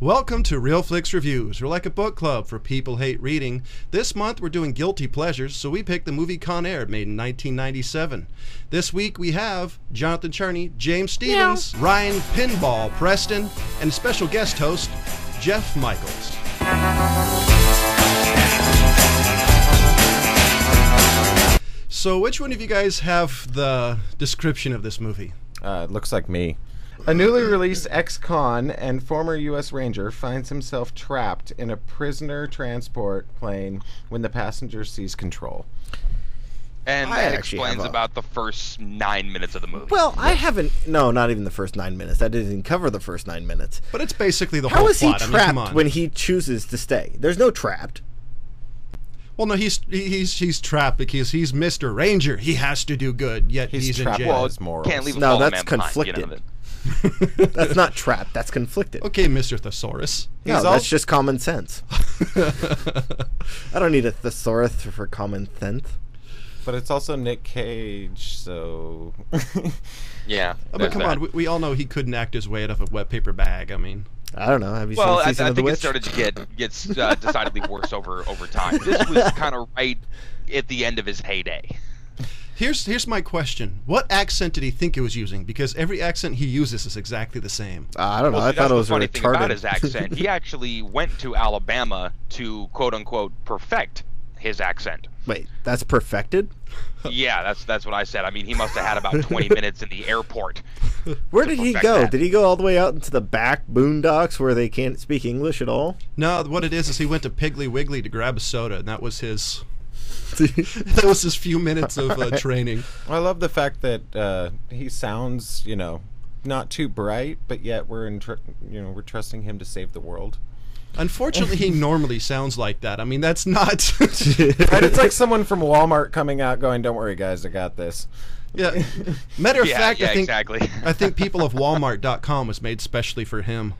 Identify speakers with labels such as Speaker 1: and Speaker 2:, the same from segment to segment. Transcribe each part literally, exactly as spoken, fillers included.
Speaker 1: Welcome to Real Flicks Reviews. We're like a book club for people hate reading. This month we're doing guilty pleasures, so we picked the movie Con Air, made in nineteen ninety-seven. This week we have Jonathan Charney, James Stevens, Meow. Ryan Pinball Preston, and special guest host, Jeff Michaels. So which one of you guys have the description of this movie?
Speaker 2: Uh, it looks like me. A newly released ex-con and former U S Ranger finds himself trapped in a prisoner transport plane when the passenger sees control.
Speaker 3: And
Speaker 4: I
Speaker 3: that
Speaker 4: actually
Speaker 3: explains
Speaker 4: have a-
Speaker 3: about the first nine minutes of the movie.
Speaker 4: Well, I haven't. No, not even the first nine minutes. That didn't even cover the first nine minutes.
Speaker 1: But it's basically the
Speaker 4: How
Speaker 1: whole
Speaker 4: is he
Speaker 1: plot. I mean, come
Speaker 4: trapped
Speaker 1: on.
Speaker 4: when he chooses to stay? There's no trapped.
Speaker 1: Well, no, he's he's he's trapped because he's Mister Ranger. He has to do good, yet
Speaker 2: He's
Speaker 1: he's, in
Speaker 2: trapped
Speaker 1: jail.
Speaker 2: by
Speaker 3: well,
Speaker 2: his morals.
Speaker 3: can't leave a
Speaker 4: No,
Speaker 3: fallen
Speaker 4: that's
Speaker 3: man behind,
Speaker 4: conflicted.
Speaker 3: You know, that-
Speaker 4: That's not trapped. That's conflicted.
Speaker 1: Okay, Mister Thesaurus.
Speaker 4: No,
Speaker 2: He's
Speaker 4: that's
Speaker 2: al-
Speaker 4: just common sense. I don't need a thesaurus for common sense.
Speaker 2: But it's also Nick Cage, so...
Speaker 3: yeah.
Speaker 1: Oh, but
Speaker 3: there's
Speaker 1: come
Speaker 3: that.
Speaker 1: on, we, we all know he couldn't act his way out of a wet paper bag. I mean,
Speaker 4: I don't know. Have you
Speaker 3: Well,
Speaker 4: seen
Speaker 3: I,
Speaker 4: Season
Speaker 3: I
Speaker 4: of the
Speaker 3: think it
Speaker 4: Witch?
Speaker 3: started to get gets uh, decidedly worse over over time. This was kind of right at the end of his heyday.
Speaker 1: here's here's my question: what accent did he think he was using? Because every accent he uses is exactly the same.
Speaker 4: Uh, I don't know.
Speaker 3: Well,
Speaker 4: I
Speaker 3: see,
Speaker 4: thought it
Speaker 3: that's
Speaker 4: was
Speaker 3: the funny thing about
Speaker 4: retarded.
Speaker 3: his accent. He actually went to Alabama to quote unquote perfect his accent.
Speaker 4: Wait, that's perfected?
Speaker 3: Yeah, that's that's what I said. I mean, he must have had about twenty minutes in the airport.
Speaker 4: Where
Speaker 3: to
Speaker 4: did he
Speaker 3: perfect
Speaker 4: go?
Speaker 3: that.
Speaker 4: Did he go all the way out into the back boondocks where they can't speak English at all?
Speaker 1: No, what it is is he went to Piggly Wiggly to grab a soda, and that was his that was his few minutes of uh, training.
Speaker 2: I love the fact that uh, he sounds, you know, not too bright, but yet we're in, tr- you know, we're trusting him to save the world.
Speaker 1: Unfortunately, he normally sounds like that. I mean, that's not.
Speaker 2: Right? It's like someone from Walmart coming out going, "Don't worry, guys, I got this."
Speaker 1: Yeah. Matter of
Speaker 3: Yeah,
Speaker 1: fact,
Speaker 3: yeah,
Speaker 1: I think
Speaker 3: exactly.
Speaker 1: I think people of Walmart dot com was made specially for him.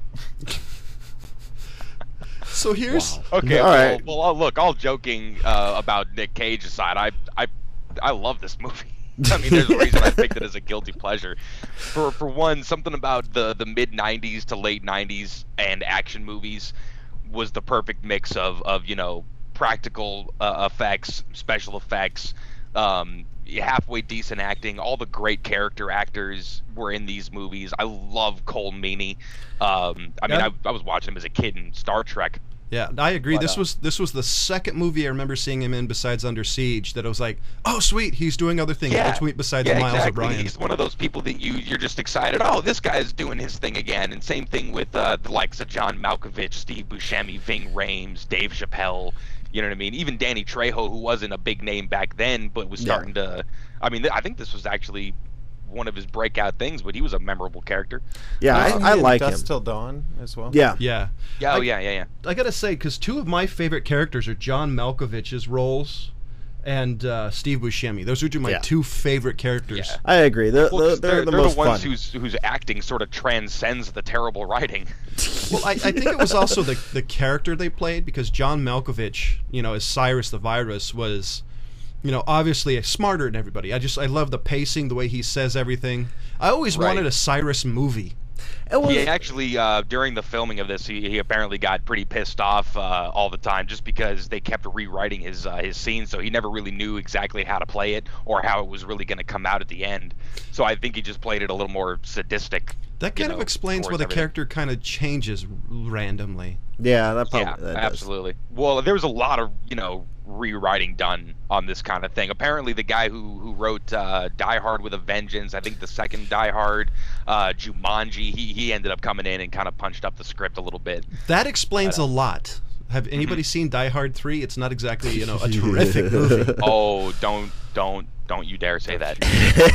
Speaker 1: So here's
Speaker 3: Okay,
Speaker 4: All
Speaker 3: well,
Speaker 4: right.
Speaker 3: well, uh, look, all joking uh, about Nick Cage aside, I, I, I love this movie. I mean, there's a reason I picked it as a guilty pleasure. For for one, something about the the mid nineties to late nineties and action movies was the perfect mix of of you know practical uh, effects, special effects, um, halfway decent acting. All the great character actors were in these movies. I love Cole Meany. Um, I mean,
Speaker 1: Yeah.
Speaker 3: I, I was watching him as a kid in Star Trek.
Speaker 1: Yeah, I agree.
Speaker 3: But,
Speaker 1: This
Speaker 3: uh,
Speaker 1: was this was the second movie I remember seeing him in besides Under Siege that I was like, oh sweet, he's doing other things between besides
Speaker 3: yeah,
Speaker 1: Miles
Speaker 3: exactly.
Speaker 1: O'Brien.
Speaker 3: He's one of those people that you you're just excited. Oh, this guy's doing his thing again. And same thing with uh, the likes of John Malkovich, Steve Buscemi, Ving Rhames, Dave Chappelle. You know what I mean? Even Danny Trejo, who wasn't a big name back then, but was
Speaker 4: Yeah.
Speaker 3: starting to. I mean, I think this was actually one of his breakout things. But he was a memorable character.
Speaker 4: Yeah,
Speaker 2: Wasn't he
Speaker 4: I, I
Speaker 2: in
Speaker 4: like
Speaker 2: Dusk
Speaker 4: him.
Speaker 2: Till Dawn as well.
Speaker 4: Yeah.
Speaker 1: Yeah,
Speaker 3: Yeah, oh
Speaker 1: I-
Speaker 3: yeah, yeah, yeah.
Speaker 1: I gotta say, because two of my favorite characters are John Malkovich's roles and uh, Steve Buscemi. Those are two of my
Speaker 4: Yeah.
Speaker 1: two favorite characters.
Speaker 3: Yeah.
Speaker 4: I agree. They're,
Speaker 3: Well,
Speaker 4: they're,
Speaker 3: 'cause
Speaker 4: they're the
Speaker 3: they're
Speaker 4: most
Speaker 3: the ones
Speaker 4: fun.
Speaker 3: whose whose acting sort of transcends the terrible writing.
Speaker 1: Well, I, I think it was also the the character they played because John Malkovich, you know, as Cyrus the Virus was, you know, obviously smarter than everybody. I just I love the pacing, the way he says everything. I always
Speaker 3: Right.
Speaker 1: wanted a Cyrus movie.
Speaker 4: It was,
Speaker 3: He actually, uh, during the filming of this, he, he apparently got pretty pissed off uh, all the time, just because they kept rewriting his uh, his scenes, so he never really knew exactly how to play it or how it was really going to come out at the end. So I think he just played it a little more sadistic.
Speaker 1: That
Speaker 3: you
Speaker 1: kind of
Speaker 3: know,
Speaker 1: explains why
Speaker 3: towards
Speaker 1: the
Speaker 3: everything.
Speaker 1: character kind of changes randomly.
Speaker 4: yeah, that probably
Speaker 3: Yeah,
Speaker 4: that does.
Speaker 3: absolutely. Well, there was a lot of you know rewriting done on this kind of thing. Apparently, the guy who who wrote uh, Die Hard with a Vengeance, I think the second Die Hard, uh, Jumanji, he he ended up coming in and kind of punched up the script a little bit.
Speaker 1: That explains a lot. Have anybody seen Die Hard three? It's not exactly, you know, a terrific movie.
Speaker 3: Oh, don't don't don't you dare say that.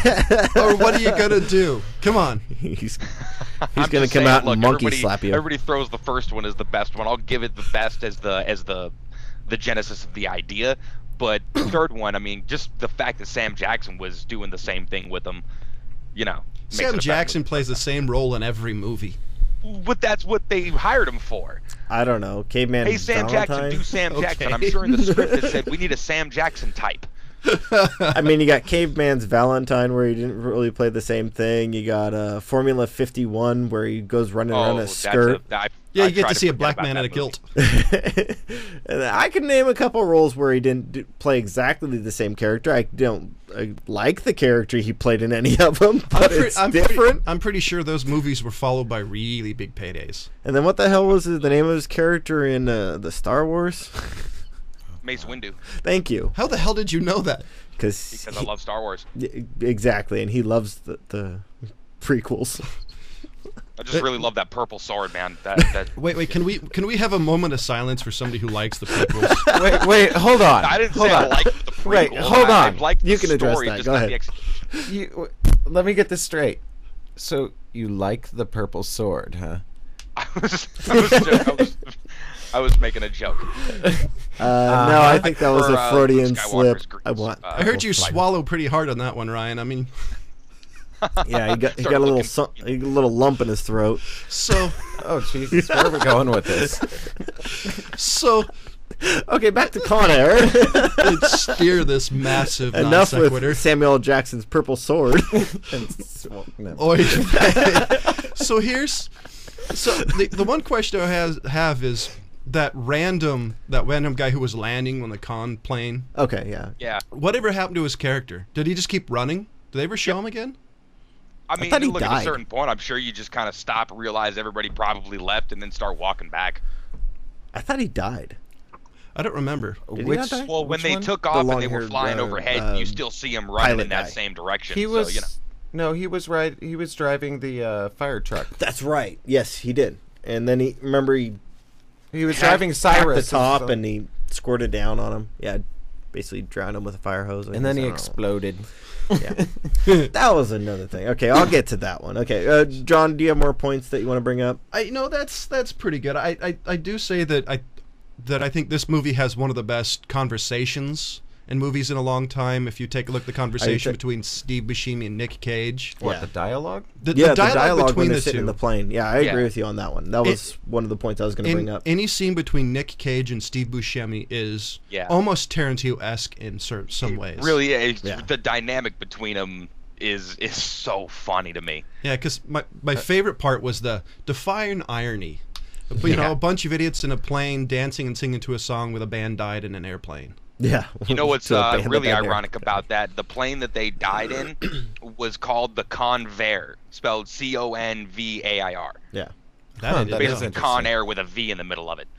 Speaker 1: Or what are you gonna do? Come on.
Speaker 4: he's he's
Speaker 3: I'm
Speaker 4: gonna
Speaker 3: just
Speaker 4: come
Speaker 3: saying,
Speaker 4: out
Speaker 3: look,
Speaker 4: and monkey
Speaker 3: everybody-
Speaker 4: slap you.
Speaker 3: Everybody throws the first one as the best one. I'll give it the best as the as the the genesis of the idea. But the third one, I mean, just the fact that Sam Jackson was doing the same thing with them, you know. makes it a
Speaker 1: Sam
Speaker 3: better
Speaker 1: Jackson
Speaker 3: movie.
Speaker 1: plays the same role in every movie.
Speaker 3: But that's what they hired him for.
Speaker 4: I don't know, caveman.
Speaker 3: Hey, Sam Jackson,
Speaker 4: Valentine?
Speaker 3: do Sam Jackson. I'm
Speaker 1: Okay.
Speaker 3: sure in the script it said we need a Sam Jackson type.
Speaker 4: I mean, you got Caveman's Valentine, where he didn't really play the same thing. You got uh, Formula fifty-one, where he goes running
Speaker 3: Oh,
Speaker 4: around a
Speaker 3: that's
Speaker 4: skirt.
Speaker 3: a, I,
Speaker 1: Yeah,
Speaker 3: I
Speaker 1: you get
Speaker 3: try
Speaker 1: to see a
Speaker 3: forget
Speaker 1: black
Speaker 3: about
Speaker 1: man in
Speaker 3: that
Speaker 1: a
Speaker 3: movie.
Speaker 1: kilt.
Speaker 4: And I can name a couple roles where he didn't do, play exactly the same character. I don't I like the character he played in any of them,
Speaker 1: I'm,
Speaker 4: but
Speaker 1: pre-
Speaker 4: it's
Speaker 1: I'm
Speaker 4: different.
Speaker 1: Pretty, I'm pretty sure those movies were followed by really big paydays.
Speaker 4: And then what the hell was the name of his character in uh, the Star Wars?
Speaker 3: Mace Windu,
Speaker 4: Thank you,
Speaker 1: How the hell did you know that?
Speaker 4: because
Speaker 3: because I love Star Wars.
Speaker 4: exactly, and he loves the, the prequels.
Speaker 3: I just really love that purple sword, man. That that.
Speaker 1: Wait, wait. Can we can we have a moment of silence for somebody who likes the prequels?
Speaker 2: Wait, wait, hold on.
Speaker 3: I didn't
Speaker 2: hold
Speaker 3: say
Speaker 2: on.
Speaker 3: I liked the prequel.
Speaker 2: Wait, hold
Speaker 3: I,
Speaker 2: on.
Speaker 3: I liked
Speaker 4: You
Speaker 3: the
Speaker 4: can address
Speaker 3: story,
Speaker 4: that.
Speaker 3: just
Speaker 4: Go
Speaker 3: not
Speaker 4: ahead.
Speaker 3: the execution.
Speaker 2: You, w- let me get this straight. So you like the purple sword, huh?
Speaker 3: I was, I was, I was, I was making a joke.
Speaker 4: Uh, no, I think that was
Speaker 3: for,
Speaker 4: a
Speaker 3: uh,
Speaker 4: Freudian
Speaker 3: Luke
Speaker 4: slip.
Speaker 3: Skywalker's
Speaker 4: I
Speaker 3: greens.
Speaker 4: want.
Speaker 3: Uh,
Speaker 1: I heard you
Speaker 2: Flight.
Speaker 1: swallow pretty hard on that one, Ryan. I mean,
Speaker 4: Yeah, he got he
Speaker 3: Started
Speaker 4: got a little
Speaker 3: looking-
Speaker 4: su- a little lump in his throat.
Speaker 1: so
Speaker 2: Oh Jesus, where are we going with this?
Speaker 1: so
Speaker 4: Okay, back to Con Air.
Speaker 1: let's steer this massive non
Speaker 4: Enough
Speaker 1: sequitur.
Speaker 4: with Samuel L. Jackson's purple sword.
Speaker 2: And s- well, no.
Speaker 1: Oy vey. So here's so the, the one question I has have is that random that random guy who was landing on the con plane.
Speaker 4: Okay, yeah.
Speaker 3: Yeah,
Speaker 1: Whatever happened to his character? Did he just keep running? Did they ever show him again?
Speaker 3: I mean,
Speaker 4: thought he
Speaker 3: look at
Speaker 4: died.
Speaker 3: a certain point. I'm sure you just kind of stop, realize everybody probably left, and then start walking back.
Speaker 4: I thought he died.
Speaker 1: I don't remember.
Speaker 4: Did he
Speaker 2: Which
Speaker 4: not die?
Speaker 3: Well, when
Speaker 2: which
Speaker 3: they
Speaker 2: one?
Speaker 3: took off and they were
Speaker 4: long-haired,
Speaker 3: flying
Speaker 4: uh,
Speaker 3: overhead,
Speaker 4: uh,
Speaker 3: you still see him running
Speaker 4: pilot
Speaker 3: in that
Speaker 4: guy.
Speaker 3: same direction.
Speaker 2: He was
Speaker 3: so, you know.
Speaker 2: no, he was right. He was driving the uh, fire truck.
Speaker 4: That's right. Yes, he did. And then he remember he
Speaker 2: He was
Speaker 4: hacked-
Speaker 2: driving
Speaker 4: hacked
Speaker 2: Cyrus
Speaker 4: the top
Speaker 2: and,
Speaker 4: and he squirted down on him. Yeah, basically drowned him with a fire hose. I
Speaker 2: and then
Speaker 4: guess.
Speaker 2: he
Speaker 4: I don't know.
Speaker 2: exploded.
Speaker 4: Yeah, that was another thing. Okay, I'll get to that one. Okay, uh, John, do you have more points that you want to bring up?
Speaker 1: I you know that's that's pretty good. I, I I do say that I that I think this movie has one of the best conversations in movies in a long time. If you take a look at the conversation
Speaker 4: ta-
Speaker 1: between Steve Buscemi and Nick Cage,
Speaker 2: What
Speaker 4: Yeah.
Speaker 2: the dialogue?
Speaker 1: the,
Speaker 4: Yeah,
Speaker 1: the dialogue, between
Speaker 4: when
Speaker 1: the
Speaker 4: they're sitting
Speaker 1: two.
Speaker 4: in the plane. Yeah, I
Speaker 3: Yeah.
Speaker 4: agree with you on that one. That was one of the points I was going to bring
Speaker 1: in
Speaker 4: up.
Speaker 1: any scene between Nick Cage and Steve Buscemi is
Speaker 3: Yeah.
Speaker 1: almost Tarantino-esque in certain, some ways.
Speaker 3: Really, it's-
Speaker 4: Yeah.
Speaker 3: the dynamic between them is is so funny to me.
Speaker 1: Yeah, because my, my favorite part was the defying irony. But, you know,
Speaker 3: Yeah.
Speaker 1: a bunch of idiots in a plane dancing and singing to a song with a band died in an airplane.
Speaker 4: Yeah,
Speaker 3: You know what's
Speaker 4: To a
Speaker 3: uh,
Speaker 4: band that
Speaker 3: really
Speaker 4: died there.
Speaker 3: ironic about that? The plane that they died in was called the Convair, spelled C O N V A I R.
Speaker 4: Yeah,
Speaker 1: That
Speaker 2: Huh,
Speaker 1: I didn't
Speaker 2: that
Speaker 1: know.
Speaker 2: is
Speaker 3: Basically,
Speaker 2: interesting.
Speaker 3: Con Air with a V in the middle of it.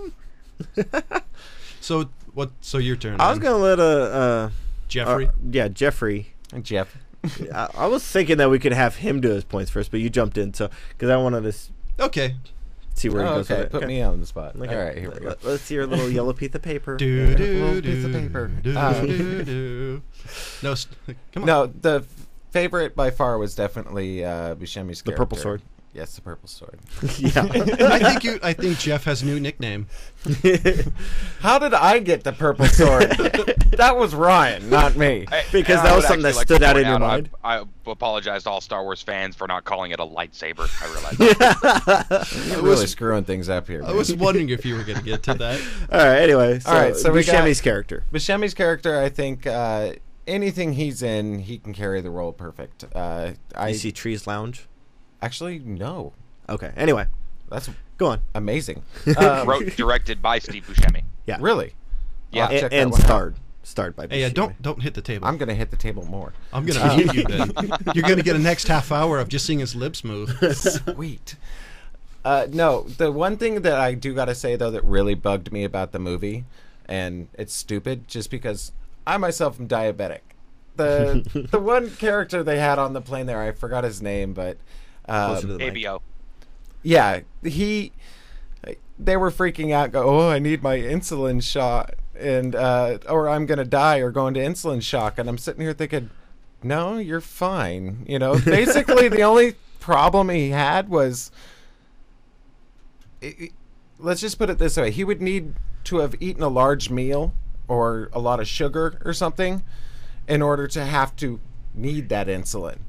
Speaker 1: So what? So your turn.
Speaker 4: I was
Speaker 1: then.
Speaker 4: going to let uh, uh,
Speaker 1: Jeffrey.
Speaker 4: uh, yeah, Jeffrey.
Speaker 2: Jeff.
Speaker 4: I, I was thinking that we could have him do his points first, but you jumped in, so because I wanted to s-
Speaker 1: okay.
Speaker 4: see where he
Speaker 2: Oh,
Speaker 4: goes
Speaker 2: okay,
Speaker 4: with it.
Speaker 2: put
Speaker 4: Okay.
Speaker 2: me on the spot.
Speaker 4: Okay.
Speaker 2: All right, here we go.
Speaker 4: Let- Let's see your little yellow piece of paper.
Speaker 1: Do
Speaker 2: Yeah,
Speaker 1: do
Speaker 2: little
Speaker 1: do
Speaker 2: piece of paper.
Speaker 1: do
Speaker 2: Uh,
Speaker 1: do do. No, s- come on.
Speaker 2: No, the favorite by far was definitely uh, Buscemi's
Speaker 4: The purple
Speaker 2: character.
Speaker 4: sword.
Speaker 2: Yes, the purple sword.
Speaker 4: Yeah.
Speaker 1: I think you. I think Jeff has a new nickname.
Speaker 2: How did I get the purple sword? That was Ryan, not me.
Speaker 3: I-
Speaker 4: Because
Speaker 3: and
Speaker 4: that
Speaker 3: I
Speaker 4: was
Speaker 3: would
Speaker 4: something that
Speaker 3: actually like
Speaker 4: stood
Speaker 3: to
Speaker 4: out
Speaker 3: point
Speaker 4: in your
Speaker 3: I-
Speaker 4: mind.
Speaker 3: I, apologize to all Star Wars fans for not calling it a lightsaber. I realize.
Speaker 2: You're
Speaker 1: I
Speaker 2: really
Speaker 1: was-
Speaker 2: screwing things up here.
Speaker 1: I
Speaker 2: man.
Speaker 1: was wondering if you were going to get to that.
Speaker 4: All right. Anyway, so,
Speaker 2: All right, so we got-
Speaker 4: Buscemi's character.
Speaker 2: Buscemi's character, I think uh, anything he's in, he can carry the role perfect. Uh, I
Speaker 4: You see Trees Lounge.
Speaker 2: actually no.
Speaker 4: Okay. Anyway,
Speaker 2: That's
Speaker 4: go on.
Speaker 2: amazing. Um,
Speaker 3: Wrote, directed by Steve Buscemi.
Speaker 4: Yeah.
Speaker 2: really?
Speaker 3: Yeah.
Speaker 2: I'll
Speaker 4: And,
Speaker 2: check that
Speaker 4: and
Speaker 2: one out.
Speaker 4: starred. Starred by.
Speaker 1: Hey, uh,
Speaker 4: Buscemi.
Speaker 1: don't don't hit the table.
Speaker 2: I'm gonna hit the table more.
Speaker 1: I'm going to mute you then. You're going to get a next half hour of just seeing his lips move.
Speaker 2: Sweet. Uh, no, the one thing that I do gotta say though that really bugged me about the movie, and it's stupid, just because I myself am diabetic. The the one character they had on the plane there, I forgot his name, but
Speaker 4: Closer to
Speaker 2: um,
Speaker 4: the mic.
Speaker 3: A B O.
Speaker 2: yeah, he. They were freaking out. Go, oh, I need my insulin shot, and uh, or I'm gonna die, or go into insulin shock. And I'm sitting here thinking, no, you're fine. You know, basically the only problem he had was, it, it- let's just put it this way: he would need to have eaten a large meal or a lot of sugar or something in order to have to need that insulin.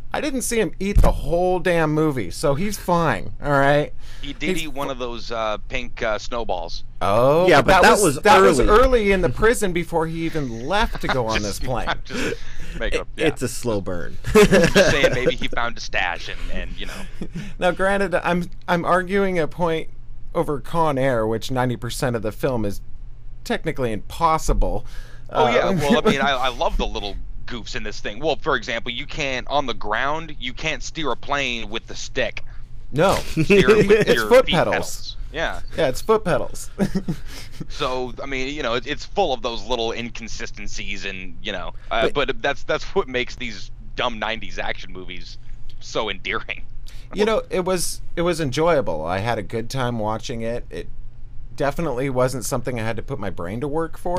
Speaker 2: I didn't see him eat the whole damn movie, so he's fine. All right.
Speaker 3: He did
Speaker 2: He's
Speaker 3: eat one of those uh, pink uh, snowballs.
Speaker 2: Oh,
Speaker 4: Yeah, but that was
Speaker 2: that was
Speaker 4: early.
Speaker 2: early in the prison before he even left to go on this plane.
Speaker 3: I'm just making up. Yeah.
Speaker 4: It's a slow burn.
Speaker 3: just saying maybe he found a stash and, and you know.
Speaker 2: Now, granted, I'm I'm arguing a point over Con Air, which ninety percent of the film is technically impossible.
Speaker 3: Oh yeah,
Speaker 2: Uh,
Speaker 3: well I mean I, I love the little goofs in this thing. Well, for example, you can't on the ground you can't steer a plane with the stick.
Speaker 2: no,
Speaker 3: Steer it with
Speaker 2: It's
Speaker 3: your
Speaker 2: foot
Speaker 3: feet
Speaker 2: pedals.
Speaker 3: Yeah.
Speaker 2: yeah, it's foot pedals.
Speaker 3: So I mean, you know, it, it's full of those little inconsistencies, and you know, uh, but that's that's what makes these dumb nineties action movies so endearing.
Speaker 2: You know, it was it was enjoyable. I had a good time watching it. It definitely wasn't something I had to put my brain to work for.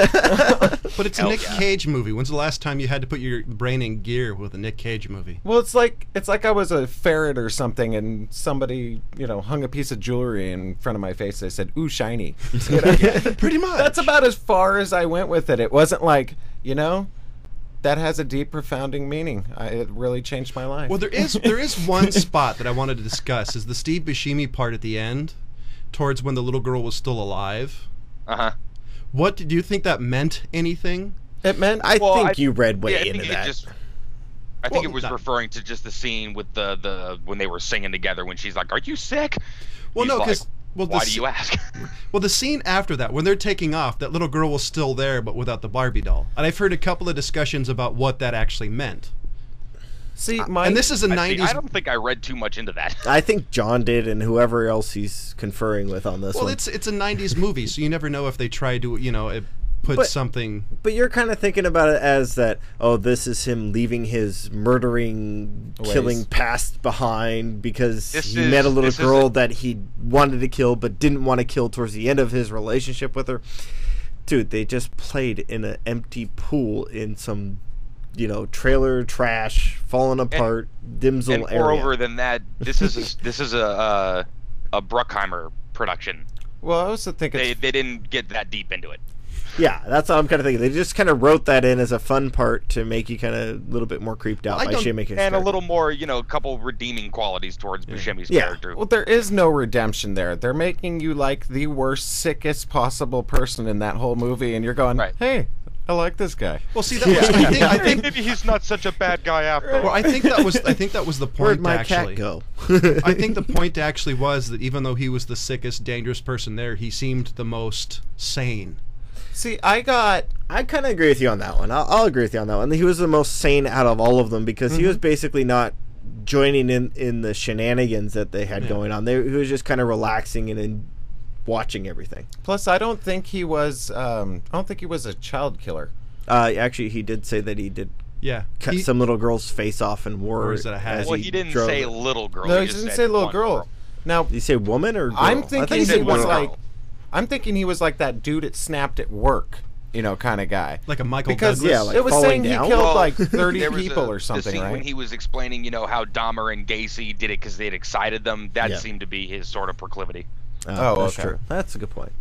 Speaker 1: But it's a
Speaker 3: Hell
Speaker 1: Nick
Speaker 3: yeah.
Speaker 1: Cage movie. When's the last time you had to put your brain in gear with a Nick Cage movie?
Speaker 2: Well, it's like it's like I was a ferret or something, and somebody, you know, hung a piece of jewelry in front of my face. They said, "Ooh, shiny." You know?
Speaker 1: Pretty much.
Speaker 2: That's about as far as I went with it. It wasn't like, you know, that has a deep, profounding meaning. I, it really changed my life.
Speaker 1: Well, there is there is one spot that I wanted to discuss is the Steve Buscemi part at the end, towards when the little girl was still alive.
Speaker 3: Uh huh.
Speaker 1: What did you think that meant? Anything?
Speaker 2: It meant
Speaker 4: I
Speaker 3: Well,
Speaker 4: think
Speaker 3: I-
Speaker 4: you read way
Speaker 3: yeah, I
Speaker 4: into
Speaker 3: think it
Speaker 4: that.
Speaker 3: just. I think
Speaker 1: Well,
Speaker 3: it was
Speaker 1: not-
Speaker 3: referring to just the scene with the, the when they were singing together when she's like, "Are you sick?"
Speaker 1: Well,
Speaker 3: He's
Speaker 1: no,
Speaker 3: like,
Speaker 1: because well, the
Speaker 3: why
Speaker 1: s-
Speaker 3: do you ask?
Speaker 1: well, the scene after that, when they're taking off, that little girl was still there, but without the Barbie doll. And I've heard a couple of discussions about what that actually meant.
Speaker 2: see my
Speaker 1: And this is a
Speaker 3: I, see,
Speaker 1: nineties.
Speaker 3: I don't think I read too much into that.
Speaker 4: I think John did, and whoever else he's conferring with on this
Speaker 1: Well,
Speaker 4: one.
Speaker 1: it's it's a nineties movie, so you never know if they try to, you know, it put
Speaker 4: But-
Speaker 1: something.
Speaker 4: But you're kind of thinking about it as that, oh, this is him leaving his murdering,
Speaker 2: Ways.
Speaker 4: killing past behind because
Speaker 3: This
Speaker 4: he
Speaker 3: is-
Speaker 4: met a little
Speaker 3: this is
Speaker 4: girl
Speaker 3: a-
Speaker 4: that he wanted to kill but didn't want to kill towards the end of his relationship with her. Dude, they just played in an empty pool in some, you know, trailer trash, falling apart, dimsel
Speaker 3: And
Speaker 4: area.
Speaker 3: moreover than that, this is a, this is a uh, a Bruckheimer production.
Speaker 2: well, I also think
Speaker 3: They
Speaker 2: it's
Speaker 3: they didn't get that deep into it.
Speaker 4: Yeah, that's what I'm kind of thinking. They just kind of wrote that in as a fun part to make you kind of a little bit more creeped out
Speaker 1: I
Speaker 4: by
Speaker 1: don't-
Speaker 4: Shea McKinn's
Speaker 3: And a
Speaker 4: character.
Speaker 3: little more, you know, a couple redeeming qualities towards Buscemi's
Speaker 4: Yeah.
Speaker 3: character.
Speaker 2: well, there is no redemption there. They're making you like the worst, sickest possible person in that whole movie, and you're going,
Speaker 3: Right.
Speaker 2: "Hey, I like this guy."
Speaker 1: Well, see, that was, I think I think
Speaker 3: maybe he's not such a bad guy after
Speaker 1: well, I think that was I think that was the
Speaker 4: Where'd
Speaker 1: point
Speaker 4: my
Speaker 1: actually.
Speaker 4: cat go?
Speaker 1: I think the point actually was that even though he was the sickest, dangerous person there, he seemed the most sane.
Speaker 2: See, I got
Speaker 4: I kind of agree with you on that one. I'll, I'll agree with you on that one. He was the most sane out of all of them because
Speaker 1: Mm-hmm.
Speaker 4: he was basically not joining in in the shenanigans that they had
Speaker 1: Yeah.
Speaker 4: going on. They, he was just kind of relaxing and, and watching everything.
Speaker 2: plus. I don't think he was. Um, I don't think he was a child killer.
Speaker 4: Uh, actually, he did say that he did
Speaker 1: Yeah.
Speaker 4: cut
Speaker 1: He-
Speaker 4: some little girl's face off and wore
Speaker 1: Or is it a hat?
Speaker 4: as
Speaker 3: well, he didn't
Speaker 4: drove
Speaker 3: say
Speaker 4: it.
Speaker 3: little girl.
Speaker 2: No, he
Speaker 3: just
Speaker 2: didn't
Speaker 3: said
Speaker 2: say little
Speaker 3: one
Speaker 2: girl. Now,
Speaker 4: Did you say woman or girl?
Speaker 2: I'm
Speaker 4: I thought
Speaker 2: thinking
Speaker 4: he
Speaker 3: said
Speaker 2: he was
Speaker 3: one
Speaker 2: like.
Speaker 3: girl.
Speaker 2: I'm thinking he was like that dude at Snapped at work, you know, kind of guy.
Speaker 1: like a Michael
Speaker 2: Because
Speaker 1: Douglas.
Speaker 4: Yeah, like
Speaker 2: it was
Speaker 4: falling
Speaker 2: saying
Speaker 4: down?
Speaker 2: he killed
Speaker 3: Well,
Speaker 2: like thirty
Speaker 3: there was
Speaker 2: people
Speaker 3: a-
Speaker 2: or something,
Speaker 3: the scene
Speaker 2: right?
Speaker 3: when he was explaining, you know, how Dahmer and Gacy did it because they'd excited them. That
Speaker 4: Yeah.
Speaker 3: seemed to be his sort of proclivity.
Speaker 2: Oh,
Speaker 4: that's
Speaker 2: okay.
Speaker 4: true. That's a good point.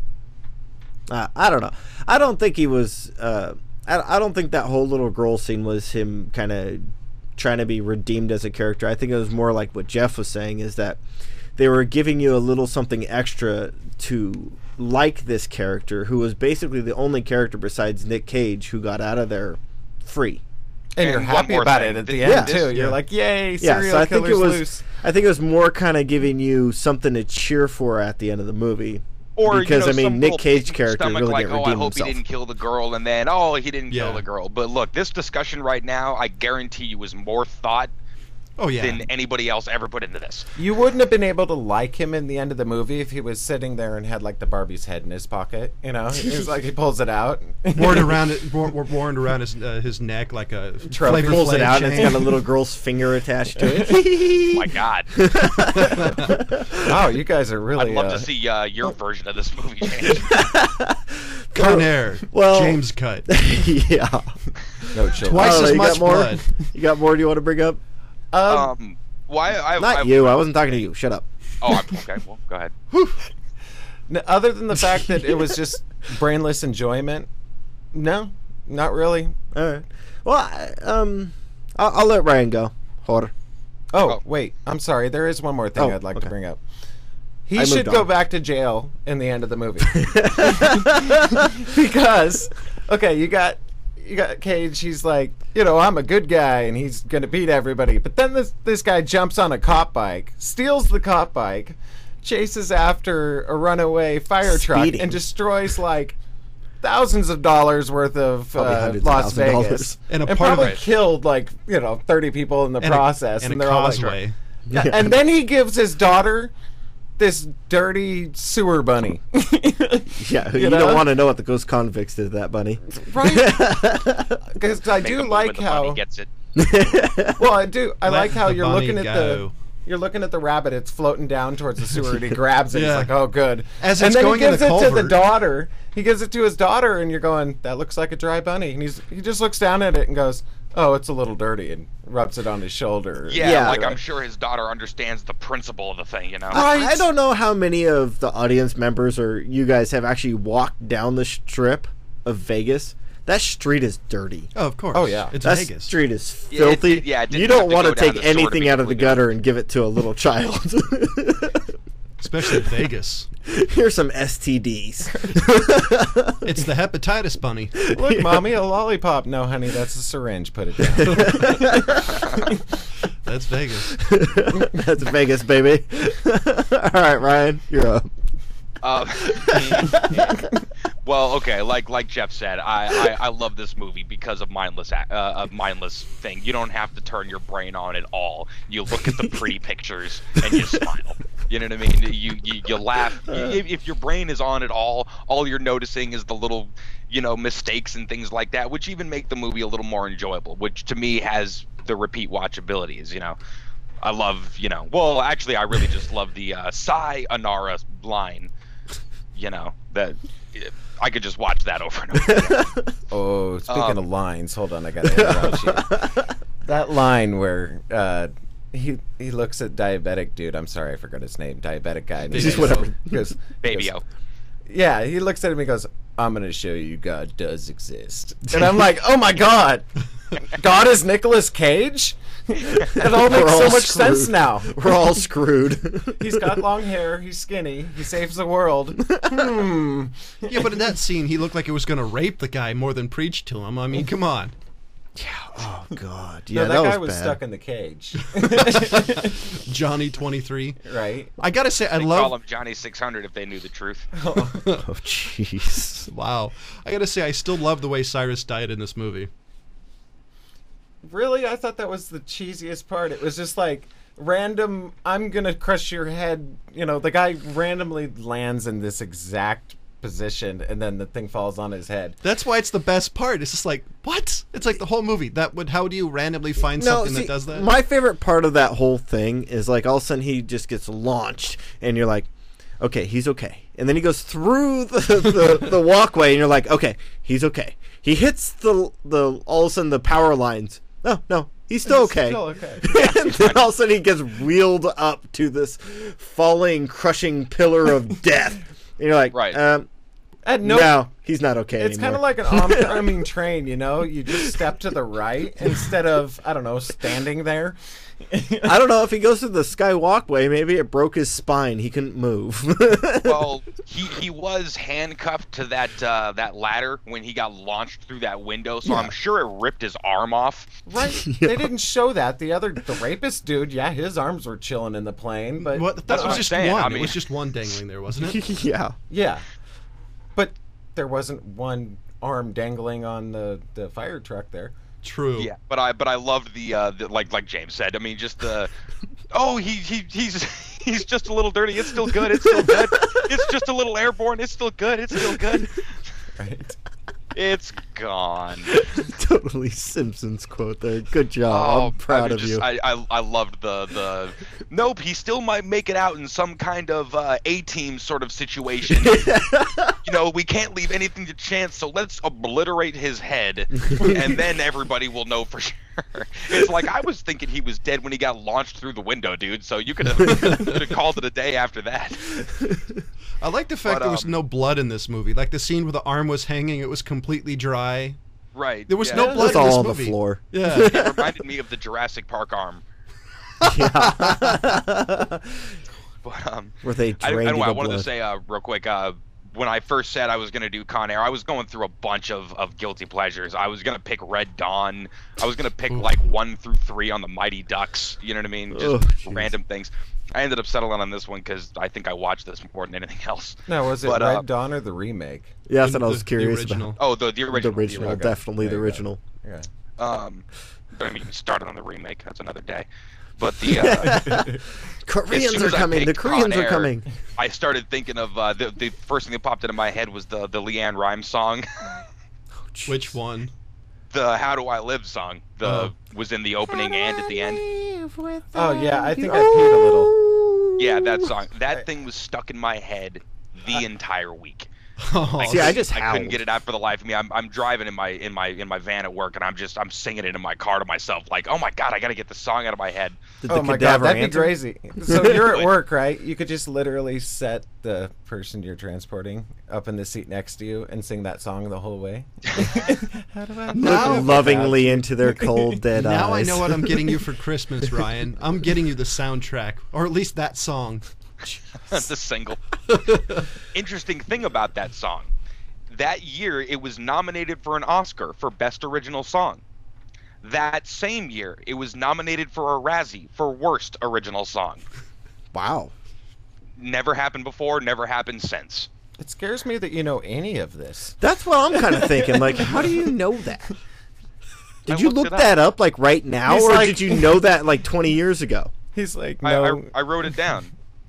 Speaker 4: Uh, I don't know. I don't think he was. Uh, I, I don't think that whole little girl scene was him kind of trying to be redeemed as a character. I think it was more like what Jeff was saying is that they were giving you a little something extra to like this character, who was basically the only character besides Nick Cage who got out of there free.
Speaker 2: and you're
Speaker 3: And one
Speaker 2: happy
Speaker 3: more
Speaker 2: about
Speaker 3: thing.
Speaker 2: it at the
Speaker 3: Th-
Speaker 2: end
Speaker 4: yeah.
Speaker 2: too.
Speaker 1: Yeah.
Speaker 2: You're like, "Yay,
Speaker 4: Yeah,
Speaker 2: serial
Speaker 4: so I think
Speaker 2: killer's
Speaker 4: it was.
Speaker 2: loose."
Speaker 4: I think it was more kind of giving you something to cheer for at the end of the movie.
Speaker 3: Or
Speaker 4: because
Speaker 3: you know,
Speaker 4: I mean,
Speaker 3: some
Speaker 4: Nick
Speaker 3: little
Speaker 4: Cage
Speaker 3: pit in your
Speaker 4: character
Speaker 3: stomach,
Speaker 4: really
Speaker 3: like,
Speaker 4: didn't
Speaker 3: oh, I
Speaker 4: redeem
Speaker 3: hope
Speaker 4: himself.
Speaker 3: he didn't kill the girl, and then oh, he didn't
Speaker 1: Yeah.
Speaker 3: kill the girl. But look, this discussion right now, I guarantee you, is more thought
Speaker 1: oh yeah.
Speaker 3: than anybody else ever put into this.
Speaker 2: You wouldn't have been able to like him in the end of the movie if he was sitting there and had like the Barbie's head in his pocket. You know, he's like he pulls it out,
Speaker 1: worn around it, wor- wor- worn around his uh, his neck like a
Speaker 2: Trophy.
Speaker 1: Flavor
Speaker 4: Pulls
Speaker 1: Flav
Speaker 4: it out and
Speaker 1: chain.
Speaker 4: it's got a little girl's finger attached to it.
Speaker 3: My God,
Speaker 2: Wow, you guys are really.
Speaker 3: I'd love
Speaker 2: uh,
Speaker 3: to see uh, your version of this movie change.
Speaker 1: Con Air,
Speaker 4: Well-
Speaker 1: James cut.
Speaker 4: Yeah.
Speaker 2: no children.
Speaker 1: Twice
Speaker 4: Oh,
Speaker 1: as
Speaker 4: you got
Speaker 1: much
Speaker 4: more?
Speaker 1: blood.
Speaker 4: You got more? Do you want to bring up?
Speaker 2: Um,
Speaker 3: um, why? I,
Speaker 4: Not
Speaker 3: I,
Speaker 4: you. I wasn't talking to you. Shut up.
Speaker 3: Oh, I'm, okay. Well, go ahead.
Speaker 2: n- other than the fact that it was just brainless enjoyment, no, not really.
Speaker 4: All right. Well, I, um, I'll, I'll let Ryan go. Hor.
Speaker 2: Oh,
Speaker 3: Oh.
Speaker 2: wait. I'm sorry. There is one more thing
Speaker 4: Oh,
Speaker 2: I'd like
Speaker 4: okay.
Speaker 2: to bring up. He
Speaker 4: I
Speaker 2: should
Speaker 4: moved
Speaker 2: go
Speaker 4: on.
Speaker 2: back to jail in the end of the movie. Because, okay, you got you got Cage. He's like, you know, I'm a good guy, and he's gonna beat everybody. But then this this guy jumps on a cop bike, steals the cop bike, chases after a runaway fire truck,
Speaker 4: Speeding.
Speaker 2: and destroys like thousands of dollars worth of
Speaker 4: Probably
Speaker 2: uh,
Speaker 4: hundreds of
Speaker 2: Las
Speaker 4: thousands of dollars.
Speaker 2: Vegas,
Speaker 1: And a
Speaker 2: and
Speaker 1: part of
Speaker 2: probably
Speaker 1: it-
Speaker 2: killed like you know thirty people in the
Speaker 1: And a-
Speaker 2: process,
Speaker 1: and,
Speaker 2: and,
Speaker 1: a
Speaker 2: they're all like,
Speaker 1: causeway.
Speaker 2: yeah, and then he gives his daughter this dirty sewer bunny.
Speaker 4: Yeah, you,
Speaker 2: You know?
Speaker 4: don't want to know what the ghost convicts did to that bunny.
Speaker 2: Right? Because I
Speaker 3: Make a
Speaker 2: do
Speaker 3: movie
Speaker 2: like
Speaker 3: when the bunny
Speaker 2: how.
Speaker 3: gets it.
Speaker 2: Well, I do. I
Speaker 1: Let
Speaker 2: like how
Speaker 1: the
Speaker 2: you're
Speaker 1: bunny
Speaker 2: looking at
Speaker 1: go.
Speaker 2: the. You're looking at the rabbit. It's floating down towards the sewer, and he grabs it.
Speaker 1: Yeah.
Speaker 2: He's like, "Oh, good."
Speaker 1: As
Speaker 2: and
Speaker 1: it's
Speaker 2: then
Speaker 1: going
Speaker 2: he
Speaker 1: in
Speaker 2: gives
Speaker 1: the
Speaker 2: it to the
Speaker 1: culvert.
Speaker 2: daughter. He gives it to his daughter, and you're going, "That looks like a dry bunny." And he's he just looks down at it and goes, "Oh, it's a little dirty," and rubs it on his shoulder.
Speaker 3: Yeah,
Speaker 4: Yeah.
Speaker 3: like I'm sure his daughter understands the principle of the thing, you know.
Speaker 2: Right.
Speaker 4: I don't know how many of the audience members or you guys have actually walked down the strip of Vegas. That street is dirty.
Speaker 1: Oh, of course.
Speaker 2: Oh, yeah.
Speaker 1: It's
Speaker 4: That
Speaker 1: Vegas.
Speaker 4: street is
Speaker 3: Yeah, it-
Speaker 4: filthy.
Speaker 3: it- yeah, it didn't
Speaker 4: you
Speaker 3: have
Speaker 4: don't
Speaker 3: to
Speaker 4: want
Speaker 3: go
Speaker 4: to
Speaker 3: down
Speaker 4: take
Speaker 3: the sewer to
Speaker 4: anything
Speaker 3: be
Speaker 4: out of the
Speaker 3: completely
Speaker 4: gutter and give it to a little child.
Speaker 1: Especially in Vegas.
Speaker 4: Here's some S T Ds.
Speaker 1: It's the hepatitis bunny.
Speaker 2: Look, mommy, a lollipop. No, honey, that's a syringe. Put it down.
Speaker 1: That's Vegas.
Speaker 4: That's Vegas, baby. All right, Ryan, you're up.
Speaker 3: Uh, well, okay, like like Jeff said, I, I, I love this movie because of mindless ac- uh, of mindless thing. You don't have to turn your brain on at all. You look at the pretty pictures and you smile. You know what I mean? You you, you laugh. If, if your brain is on at all, all you're noticing is the little, you know, mistakes and things like that, which even make the movie a little more enjoyable. Which to me has the repeat watchabilities. You know. I love, you know, well, actually, I really just love the uh, Sai Anara line. You know, that I could just watch that over and over again.
Speaker 2: Oh, speaking
Speaker 3: Um,
Speaker 2: of lines, hold on, I gotta interrupt you. That line where uh, he he looks at diabetic dude. I'm sorry, I forgot his name. Diabetic guy. And he
Speaker 1: Just
Speaker 2: goes-
Speaker 4: whatever.
Speaker 2: he goes,
Speaker 3: Baby
Speaker 2: he
Speaker 3: O.
Speaker 2: goes- Yeah, he looks at him and goes, "I'm gonna show you God does exist." And I'm like, "Oh my God, God is Nicolas Cage." It all makes
Speaker 4: We're
Speaker 2: so
Speaker 4: all
Speaker 2: much
Speaker 4: screwed.
Speaker 2: sense now.
Speaker 4: We're all screwed.
Speaker 2: He's got long hair. He's skinny. He saves the world. Hmm.
Speaker 1: Yeah, but in that scene, he looked like he was going to rape the guy more than preach to him. I mean, come on.
Speaker 4: Oh God,
Speaker 2: No,
Speaker 4: yeah,
Speaker 2: that, guy
Speaker 4: was,
Speaker 2: was
Speaker 4: bad.
Speaker 2: stuck in the cage.
Speaker 1: Johnny twenty-three.
Speaker 2: Right?
Speaker 1: I got to say, I
Speaker 3: They
Speaker 1: love...
Speaker 3: call him Johnny six hundred if they knew the truth.
Speaker 4: Oh jeez.
Speaker 1: Wow. I got to say, I still love the way Cyrus died in this movie.
Speaker 2: Really? I thought that was the cheesiest part. It was just like random, I'm going to crush your head. You know, the guy randomly lands in this exact position and then the thing falls on his head.
Speaker 1: That's why it's the best part. It's just like, what? It's like the whole movie. That would. How do you randomly find something
Speaker 4: see,
Speaker 1: that does that?
Speaker 4: My favorite part of that whole thing is like all of a sudden he just gets launched, and you're like, okay, he's okay. And then he goes through the, the, the walkway, and you're like, okay, he's okay. He hits the the all of a sudden the power lines. No, no, he's still
Speaker 2: It's
Speaker 4: okay.
Speaker 2: still okay.
Speaker 4: And then all of a sudden he gets wheeled up to this falling, crushing pillar of death. And you're like,
Speaker 3: Right.
Speaker 4: um,
Speaker 2: And no,
Speaker 4: no, he's not okay
Speaker 2: it's kind
Speaker 4: anymore.
Speaker 2: of like an oncoming train, you know? You just step to the right instead of, I don't know, standing there.
Speaker 4: I don't know if he goes through the sky walkway. Maybe it broke his spine. He couldn't move.
Speaker 3: Well, he, he was handcuffed to that uh, that ladder when he got launched through that window, so I'm sure it ripped his arm off.
Speaker 2: Right? They didn't show that. The other, the rapist dude, yeah, his arms were chilling in the plane, but
Speaker 1: What? That
Speaker 3: That's
Speaker 1: was
Speaker 3: what I'm
Speaker 1: just
Speaker 3: saying,
Speaker 1: one.
Speaker 3: I
Speaker 1: It
Speaker 3: mean-
Speaker 1: was just one dangling there, wasn't it?
Speaker 4: yeah.
Speaker 2: yeah. But there wasn't one arm dangling on the, the fire truck there.
Speaker 1: True.
Speaker 3: Yeah, but I but I loved the, uh, the like like James said. I mean, just the oh he, he he's he's just a little dirty. It's still good. It's still good. It's just a little airborne. It's still good. It's still good.
Speaker 2: Right?
Speaker 3: It's gone.
Speaker 4: Totally Simpsons quote there. Good job.
Speaker 3: Oh,
Speaker 4: I'm proud
Speaker 3: I
Speaker 4: of
Speaker 3: just,
Speaker 4: you.
Speaker 3: I, I I loved the the. Nope, he still might make it out in some kind of uh, A-team sort of situation. You know, we can't leave anything to chance, so let's obliterate his head, and then everybody will know for sure. It's like I was thinking he was dead when he got launched through the window, dude. So you could have called it a day after that.
Speaker 1: I like the fact
Speaker 3: But,
Speaker 1: there was
Speaker 3: um,
Speaker 1: no blood in this movie. Like the scene where the arm was hanging, it was completely dry.
Speaker 3: Right.
Speaker 1: There was
Speaker 3: yeah.
Speaker 1: no
Speaker 2: Yeah,
Speaker 1: blood
Speaker 4: It's
Speaker 1: in this
Speaker 4: all on the
Speaker 1: movie.
Speaker 4: floor.
Speaker 1: Yeah.
Speaker 3: It reminded me of the Jurassic Park arm.
Speaker 4: Yeah.
Speaker 3: But um,
Speaker 4: Where they
Speaker 3: I, I,
Speaker 4: drained
Speaker 3: don't know,
Speaker 4: the
Speaker 3: I wanted
Speaker 4: blood.
Speaker 3: to say uh, real quick. Uh, when I first said I was going to do Con Air, I was going through a bunch of, of guilty pleasures. I was going to pick Red Dawn. I was going to pick like one through three on the Mighty Ducks. You know what I mean? Just
Speaker 4: Oh, jeez.
Speaker 3: random things. I ended up settling on this one because I think I watched this more than anything else.
Speaker 2: No, was it
Speaker 3: But,
Speaker 2: Red
Speaker 3: uh,
Speaker 2: Dawn or the remake?
Speaker 4: Yeah, that's
Speaker 1: The-
Speaker 4: what I was
Speaker 1: the- the
Speaker 4: curious
Speaker 1: original.
Speaker 4: about.
Speaker 3: Oh, the the original.
Speaker 4: The original,
Speaker 2: Okay.
Speaker 4: definitely the
Speaker 2: There you go.
Speaker 4: original.
Speaker 2: Yeah.
Speaker 3: Um, don't even start on the remake. That's another day. But the uh,
Speaker 4: Koreans
Speaker 3: soon
Speaker 4: are
Speaker 3: as I
Speaker 4: coming. The
Speaker 3: picked
Speaker 4: Koreans
Speaker 3: Con
Speaker 4: are
Speaker 3: Air,
Speaker 4: coming.
Speaker 3: I started thinking of uh, the the first thing that popped into my head was the the Leanne Rimes song.
Speaker 1: Which one?
Speaker 3: The How Do I Live song. The
Speaker 1: Oh.
Speaker 3: was in the opening and at the end.
Speaker 2: Oh yeah, I think I peed a little.
Speaker 3: Yeah, that song. That thing was stuck in my head the entire week.
Speaker 1: Oh,
Speaker 4: See, I just
Speaker 3: I couldn't
Speaker 4: howled.
Speaker 3: get it out for the life of me. I'm, I'm driving in my in my in my van at work, and I'm just I'm singing it in my car to myself, like, oh my god, I gotta get the song out of my head.
Speaker 4: Did
Speaker 2: Oh
Speaker 4: the
Speaker 2: my god,
Speaker 4: cadaver
Speaker 2: that'd be
Speaker 4: answer?
Speaker 2: crazy. So you're at work, right? You could just literally set the person you're transporting up in the seat next to you and sing that song the whole way. How do I
Speaker 1: Now-
Speaker 4: Look lovingly into their cold dead
Speaker 1: now I
Speaker 4: eyes.
Speaker 1: know what I'm getting you for Christmas, Ryan. I'm getting you the soundtrack, or at least that song.
Speaker 3: the single. Interesting thing about that song. That year, it was nominated for an Oscar for Best Original Song. That same year, it was nominated for a Razzie for Worst Original Song.
Speaker 4: Wow.
Speaker 3: Never happened before, never happened since.
Speaker 2: It scares me that you know any of this.
Speaker 4: That's what I'm kind of thinking. Like, how do you know that? Did
Speaker 3: I
Speaker 4: you
Speaker 3: looked
Speaker 4: look
Speaker 3: it up.
Speaker 4: that up like right now,
Speaker 2: He's
Speaker 4: or
Speaker 2: like-
Speaker 4: did you know that like twenty years ago?
Speaker 2: He's like,
Speaker 3: I,
Speaker 2: no.
Speaker 3: I, I wrote it down.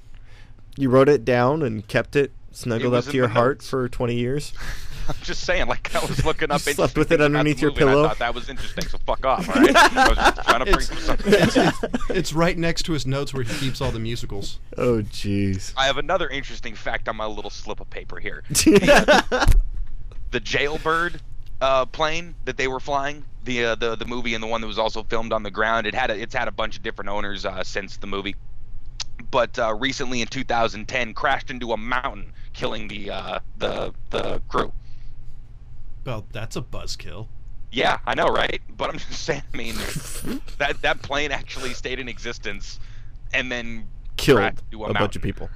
Speaker 4: You wrote it down and kept it snuggled
Speaker 3: It
Speaker 4: up
Speaker 3: was
Speaker 4: to
Speaker 3: in
Speaker 4: your
Speaker 3: the
Speaker 4: heart
Speaker 3: notes.
Speaker 4: for twenty years.
Speaker 3: I'm just saying, like, I was looking up
Speaker 4: You slept
Speaker 3: interesting
Speaker 4: with it
Speaker 3: things about
Speaker 4: underneath
Speaker 3: the
Speaker 4: your
Speaker 3: movie, and
Speaker 4: pillow?
Speaker 3: I thought that was interesting, so fuck off, all right? I was just trying to bring
Speaker 1: It's-
Speaker 3: something.
Speaker 1: It's, it's, it's right next to his notes where he keeps all the musicals.
Speaker 4: Oh, jeez.
Speaker 3: I have another interesting fact on my little slip of paper here. The Jailbird uh, plane that they were flying, the uh, the the movie and the one that was also filmed on the ground, it had a, it's had a bunch of different owners uh, since the movie. But uh, recently in two thousand ten, crashed into a mountain, killing the uh, the the crew.
Speaker 1: Well, that's a buzzkill.
Speaker 3: Yeah, I know, right? But I'm just saying, I mean, that that plane actually stayed in existence, and then
Speaker 4: Killed
Speaker 3: crashed
Speaker 4: a
Speaker 3: into a,
Speaker 4: bunch
Speaker 3: mountain.
Speaker 4: of people.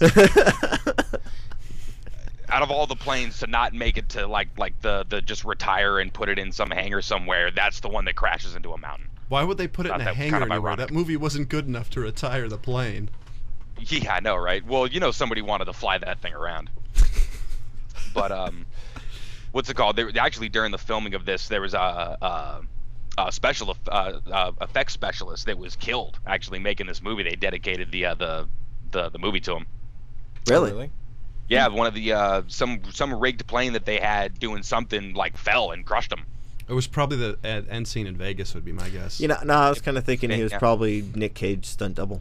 Speaker 3: Out of all the planes to not make it to like like the the just retire and put it in some hangar somewhere, that's the one that crashes into a mountain.
Speaker 1: Why would they put it
Speaker 3: Thought
Speaker 1: in a
Speaker 3: that was
Speaker 1: hangar
Speaker 3: kind of
Speaker 1: anywhere?
Speaker 3: ironic.
Speaker 1: That movie wasn't good enough to retire the plane.
Speaker 3: Yeah, I know, right? Well, you know, somebody wanted to fly that thing around. But um, what's it called? There, actually, during the filming of this, there was a, a, a special eff- uh, uh, effects specialist that was killed. Actually, making this movie, they dedicated the uh, the, the the movie to him.
Speaker 4: Really?
Speaker 3: Yeah, one of the uh, some some rigged plane that they had doing something like fell and crushed him.
Speaker 1: It was probably the uh, end scene in Vegas, would be my guess.
Speaker 4: You know, no, I was kind of thinking he was
Speaker 3: Yeah.
Speaker 4: probably Nick Cage stunt double.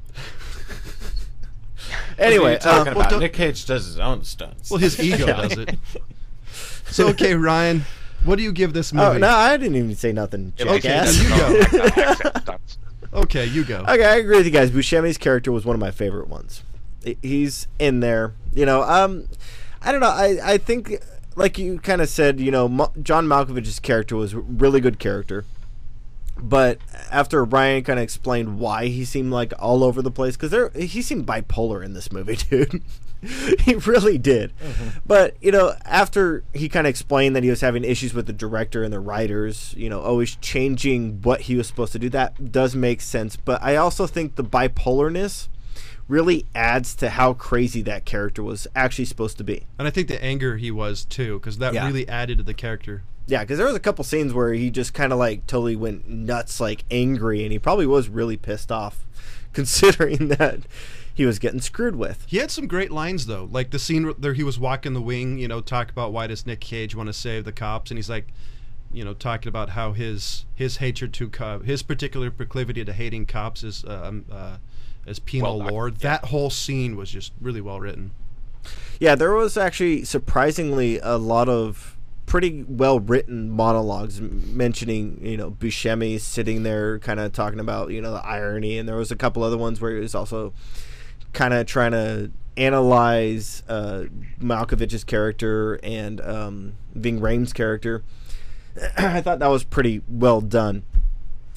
Speaker 4: Anyway,
Speaker 2: What are you talking
Speaker 4: uh,
Speaker 1: well,
Speaker 2: about?
Speaker 1: don't-
Speaker 2: Nick Cage does his own stunts.
Speaker 1: Well, his ego
Speaker 4: Yeah.
Speaker 1: does it. So, okay, Ryan, what do you give this
Speaker 4: oh
Speaker 1: movie?
Speaker 4: no, I didn't even say nothing,
Speaker 3: Yeah, but
Speaker 4: jackass.
Speaker 1: you
Speaker 3: that's
Speaker 1: go.
Speaker 3: no ac- accent stunts.
Speaker 1: Okay, you go.
Speaker 4: Okay, I agree with you guys. Buscemi's character was one of my favorite ones. He- He's in there, you know. Um, I don't know. I I think, like you kind of said, you know, Mo- John Malkovich's character was a really good character. But after Ryan kind of explained why he seemed like all over the place, because there he seemed bipolar in this movie, dude. He really did. But, you know, after he kind of explained that he was having issues with the director and the writers, you know, always changing what he was supposed to do, that does make sense. But I also think the bipolarness really adds to how crazy that character was actually supposed to be.
Speaker 1: And I think the anger he was, too, because that
Speaker 4: Yeah.
Speaker 1: really added to the character.
Speaker 4: Yeah, because there was a couple scenes where he just kind of like totally went nuts, like angry, and he probably was really pissed off, considering that he was getting screwed with.
Speaker 1: He had some great lines, though. Like the scene where he was walking the wing, you know, talk about why does Nick Cage want to save the cops, and he's like, you know, talking about how his his hatred to cop, his particular proclivity to hating cops is um, uh, as penal
Speaker 3: Well done.
Speaker 1: lord. That whole scene was just really well written.
Speaker 4: Yeah, there was actually surprisingly a lot of pretty well written monologues m- mentioning, you know, Buscemi sitting there kind of talking about, you know, the irony, and there was a couple other ones where he was also kind of trying to analyze uh, Malkovich's character and um, Ving Rhames' character. I thought that was pretty well done.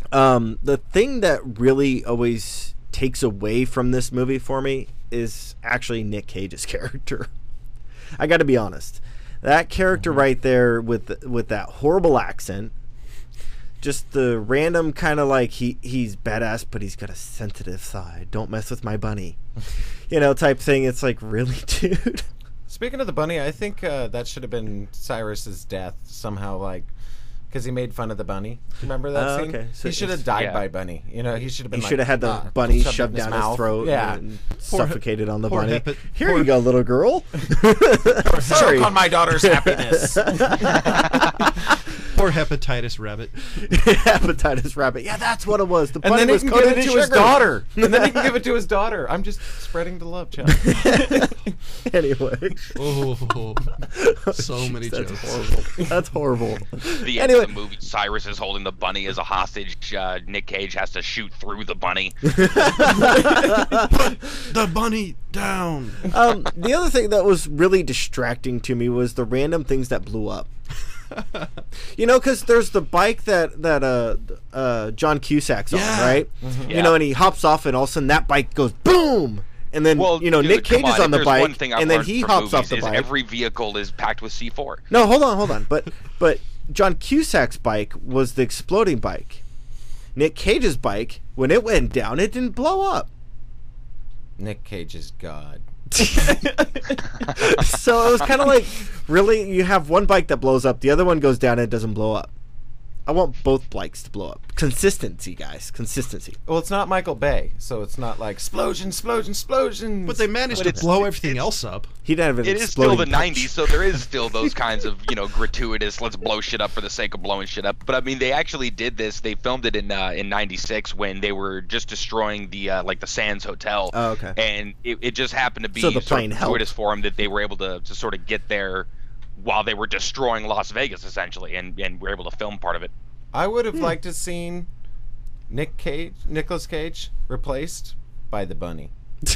Speaker 4: Um, the thing that really always takes away from this movie for me is actually Nick Cage's character. I got to be honest. That character mm-hmm. right there with with that horrible accent, just the random kind of like he he's badass, but he's got a sensitive side. Don't mess with my bunny, you know, type thing. It's like, really, dude.
Speaker 2: Speaking of the bunny, I think uh, that should have been Cyrus's death somehow, like, because he made fun of the bunny. Remember that
Speaker 4: uh,
Speaker 2: scene?
Speaker 4: Okay. So
Speaker 2: he should have died
Speaker 3: yeah.
Speaker 2: by bunny. You know, he should have been.
Speaker 4: He
Speaker 2: like,
Speaker 4: should have had the
Speaker 2: uh,
Speaker 4: bunny
Speaker 2: shoved,
Speaker 4: shoved
Speaker 2: in
Speaker 4: down
Speaker 2: his,
Speaker 4: his
Speaker 2: mouth.
Speaker 4: throat
Speaker 2: Yeah.
Speaker 4: and
Speaker 1: Poor
Speaker 4: suffocated on the
Speaker 1: poor
Speaker 4: bunny.
Speaker 1: hepa-
Speaker 4: Here
Speaker 1: poor-
Speaker 4: you go, little girl.
Speaker 2: Sorry. on my daughter's happiness.
Speaker 1: Poor hepatitis rabbit.
Speaker 4: Hepatitis rabbit. Yeah, that's what it was. The bunny
Speaker 2: And then he
Speaker 4: was
Speaker 2: can
Speaker 4: coated
Speaker 2: give it
Speaker 4: in
Speaker 2: to his
Speaker 4: sugar.
Speaker 2: daughter. And then he can give it to his daughter. I'm just spreading the love, Chuck.
Speaker 4: Anyway.
Speaker 1: Oh, so many
Speaker 4: That's
Speaker 1: jokes.
Speaker 4: horrible. That's horrible.
Speaker 3: The end
Speaker 4: Anyway.
Speaker 3: of the movie, Cyrus is holding the bunny as a hostage. Uh, Nick Cage has to shoot through the bunny.
Speaker 1: The bunny down.
Speaker 4: Um, the other thing that was really distracting to me was the random things that blew up. You know, because there's the bike that that uh uh John Cusack's on,
Speaker 1: Yeah.
Speaker 4: right?
Speaker 2: Mm-hmm.
Speaker 4: You
Speaker 3: Yeah.
Speaker 4: know, and he hops off, and all of a sudden that bike goes boom, and then
Speaker 3: Well,
Speaker 4: you know
Speaker 3: dude,
Speaker 4: Nick Cage
Speaker 3: come
Speaker 4: is
Speaker 3: on,
Speaker 4: on the
Speaker 3: if there's one
Speaker 4: bike,
Speaker 3: thing I've
Speaker 4: and then
Speaker 3: learned
Speaker 4: he
Speaker 3: from
Speaker 4: hops off
Speaker 3: movies
Speaker 4: the
Speaker 3: is
Speaker 4: bike.
Speaker 3: Every vehicle is packed with C four.
Speaker 4: No, hold on, hold on. But but John Cusack's bike was the exploding bike. Nick Cage's bike, when it went down, it didn't blow up.
Speaker 2: Nick Cage is God.
Speaker 4: So it was kind of like, really, you have one bike that blows up, the other one goes down and it doesn't blow up. I want both bikes to blow up. Consistency, guys. Consistency.
Speaker 2: Well, it's not Michael Bay, so it's not like explosion, explosion, explosions.
Speaker 1: But they managed
Speaker 3: But
Speaker 1: to
Speaker 3: it's-
Speaker 1: blow
Speaker 3: it's-
Speaker 1: everything
Speaker 3: it's-
Speaker 1: else up.
Speaker 4: He didn't have an
Speaker 3: It is still
Speaker 4: exploding
Speaker 3: the
Speaker 4: punch.
Speaker 3: nineties, so there is still those kinds of, you know, gratuitous, let's blow shit up for the sake of blowing shit up. But I mean, they actually did this. They filmed it in uh, in ninety-six when they were just destroying the uh, like the Sands Hotel.
Speaker 4: Oh, okay.
Speaker 3: And it, it just happened to be
Speaker 4: So the
Speaker 3: sort
Speaker 4: plane
Speaker 3: of
Speaker 4: helped.
Speaker 3: gratuitous for them that they were able to, to sort of get there while they were destroying Las Vegas essentially, and and were able to film part of it.
Speaker 2: I would have
Speaker 4: Hmm.
Speaker 2: liked to seen Nick Cage, Nicolas Cage, replaced by the bunny.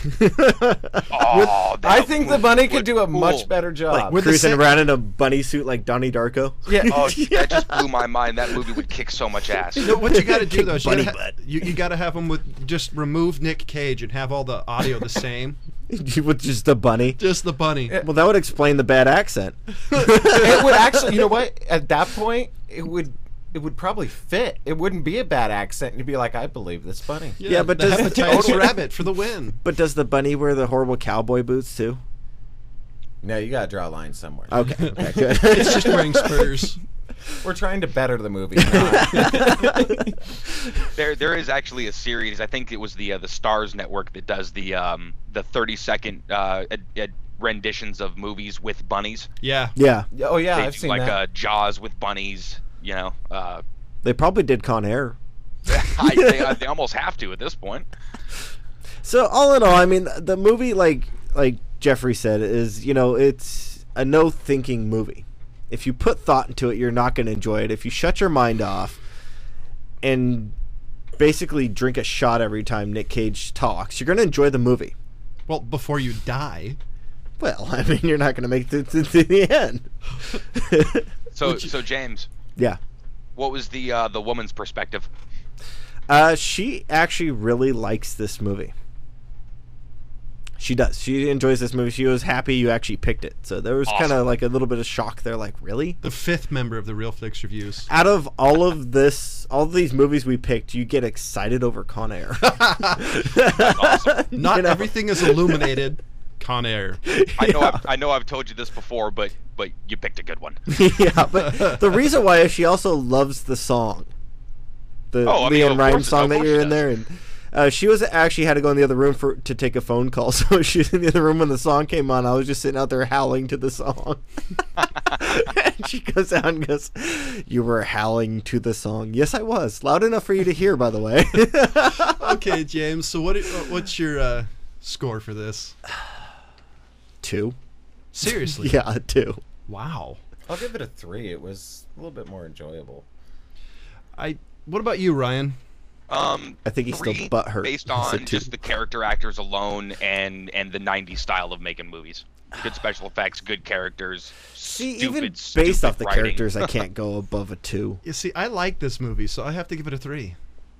Speaker 3: Oh, that
Speaker 2: I think the
Speaker 3: would-
Speaker 2: bunny could
Speaker 3: would
Speaker 2: do a
Speaker 3: cool.
Speaker 2: much better job.
Speaker 4: Like
Speaker 1: With the
Speaker 4: cruising
Speaker 1: sa-
Speaker 4: around in a bunny suit like Donnie Darko.
Speaker 2: yeah.
Speaker 3: Oh, that just blew my mind. That movie would kick so much ass.
Speaker 1: You know, what you got to do
Speaker 4: Kick
Speaker 1: though is you
Speaker 4: bunny
Speaker 1: gotta, ha-
Speaker 4: butt.
Speaker 1: you, you got to have them with just remove Nick Cage and have all the audio the same.
Speaker 4: With just a bunny.
Speaker 1: Just the bunny.
Speaker 2: Yeah.
Speaker 4: Well, that would explain the bad accent.
Speaker 2: It would actually, you know what? At that point, it would it would probably fit. It wouldn't be a bad accent. You'd be like, I believe this bunny.
Speaker 4: Yeah, but
Speaker 1: the
Speaker 4: does-
Speaker 1: hepatitis rabbit for the win.
Speaker 4: But does the bunny wear the horrible cowboy boots too?
Speaker 2: No, you gotta draw a line somewhere.
Speaker 4: Okay, okay, good.
Speaker 1: It's just wearing spurs.
Speaker 2: We're trying to better the movie. not-
Speaker 3: There, there is actually a series. I think it was the uh, the Stars Network that does the um, the thirty second uh, ad- ad- renditions of movies with bunnies.
Speaker 1: Yeah.
Speaker 4: Yeah,
Speaker 2: oh yeah,
Speaker 3: they
Speaker 2: I've
Speaker 3: do
Speaker 2: seen
Speaker 3: like
Speaker 2: that.
Speaker 3: Uh, Jaws with bunnies. You know, uh,
Speaker 4: they probably did Con Air.
Speaker 3: I, they, uh, they almost have to at this point.
Speaker 4: So all in all, I mean, the movie, like like Jeffrey said, is, you know, it's a no thinking movie. If you put thought into it, you're not going to enjoy it. If you shut your mind off and basically drink a shot every time Nick Cage talks, you're going to enjoy the movie.
Speaker 1: Well, before you die.
Speaker 4: Well, I mean, you're not going to make it to, to the end.
Speaker 3: So,
Speaker 1: Would you-
Speaker 3: so James,
Speaker 4: Yeah.
Speaker 3: what was the uh, the woman's perspective?
Speaker 4: Uh, she actually really likes this movie. She does. She enjoys this movie. She was happy you actually picked it. So there was kind
Speaker 3: Awesome.
Speaker 4: of like a little bit of shock there. Like, really?
Speaker 1: The fifth member of the Real Flicks Reviews.
Speaker 4: Out of all of this, all of these movies we picked, you get excited over Con Air.
Speaker 3: Awesome.
Speaker 1: Not
Speaker 4: You know?
Speaker 1: everything is illuminated. Con Air.
Speaker 3: I know,
Speaker 4: Yeah.
Speaker 3: I've, I know, I've told you this before, but but you picked a good one.
Speaker 4: Yeah, but the reason why is she also loves the song, the
Speaker 3: Oh, I mean,
Speaker 4: Leon
Speaker 3: of
Speaker 4: Rhymes
Speaker 3: course-
Speaker 4: song
Speaker 3: of
Speaker 4: that
Speaker 3: course
Speaker 4: you're
Speaker 3: she
Speaker 4: in
Speaker 3: does.
Speaker 4: there, and uh, she was actually had to go in the other room for to take a phone call. So she was in the other room when the song came on. I was just sitting out there howling to the song. And she goes out and goes, "You were howling to the song." Yes, I was, loud enough for you to hear, by the way.
Speaker 1: Okay, James. So what? What's your uh, score for this?
Speaker 4: Two.
Speaker 1: Seriously?
Speaker 4: Yeah, two.
Speaker 1: Wow.
Speaker 2: I'll give it a three. It was a little bit more enjoyable.
Speaker 1: I. What about you, Ryan?
Speaker 3: Um,
Speaker 4: I think he's still
Speaker 3: three,
Speaker 4: butthurt.
Speaker 3: based
Speaker 4: He said
Speaker 3: on
Speaker 4: two.
Speaker 3: just the character actors alone and and the nineties style of making movies. Good special effects, good characters.
Speaker 4: See,
Speaker 3: stupid,
Speaker 4: even
Speaker 3: stupid
Speaker 4: based off the
Speaker 3: writing.
Speaker 4: characters, I can't go above a two.
Speaker 1: You see, I like this movie, so I have to give it a three.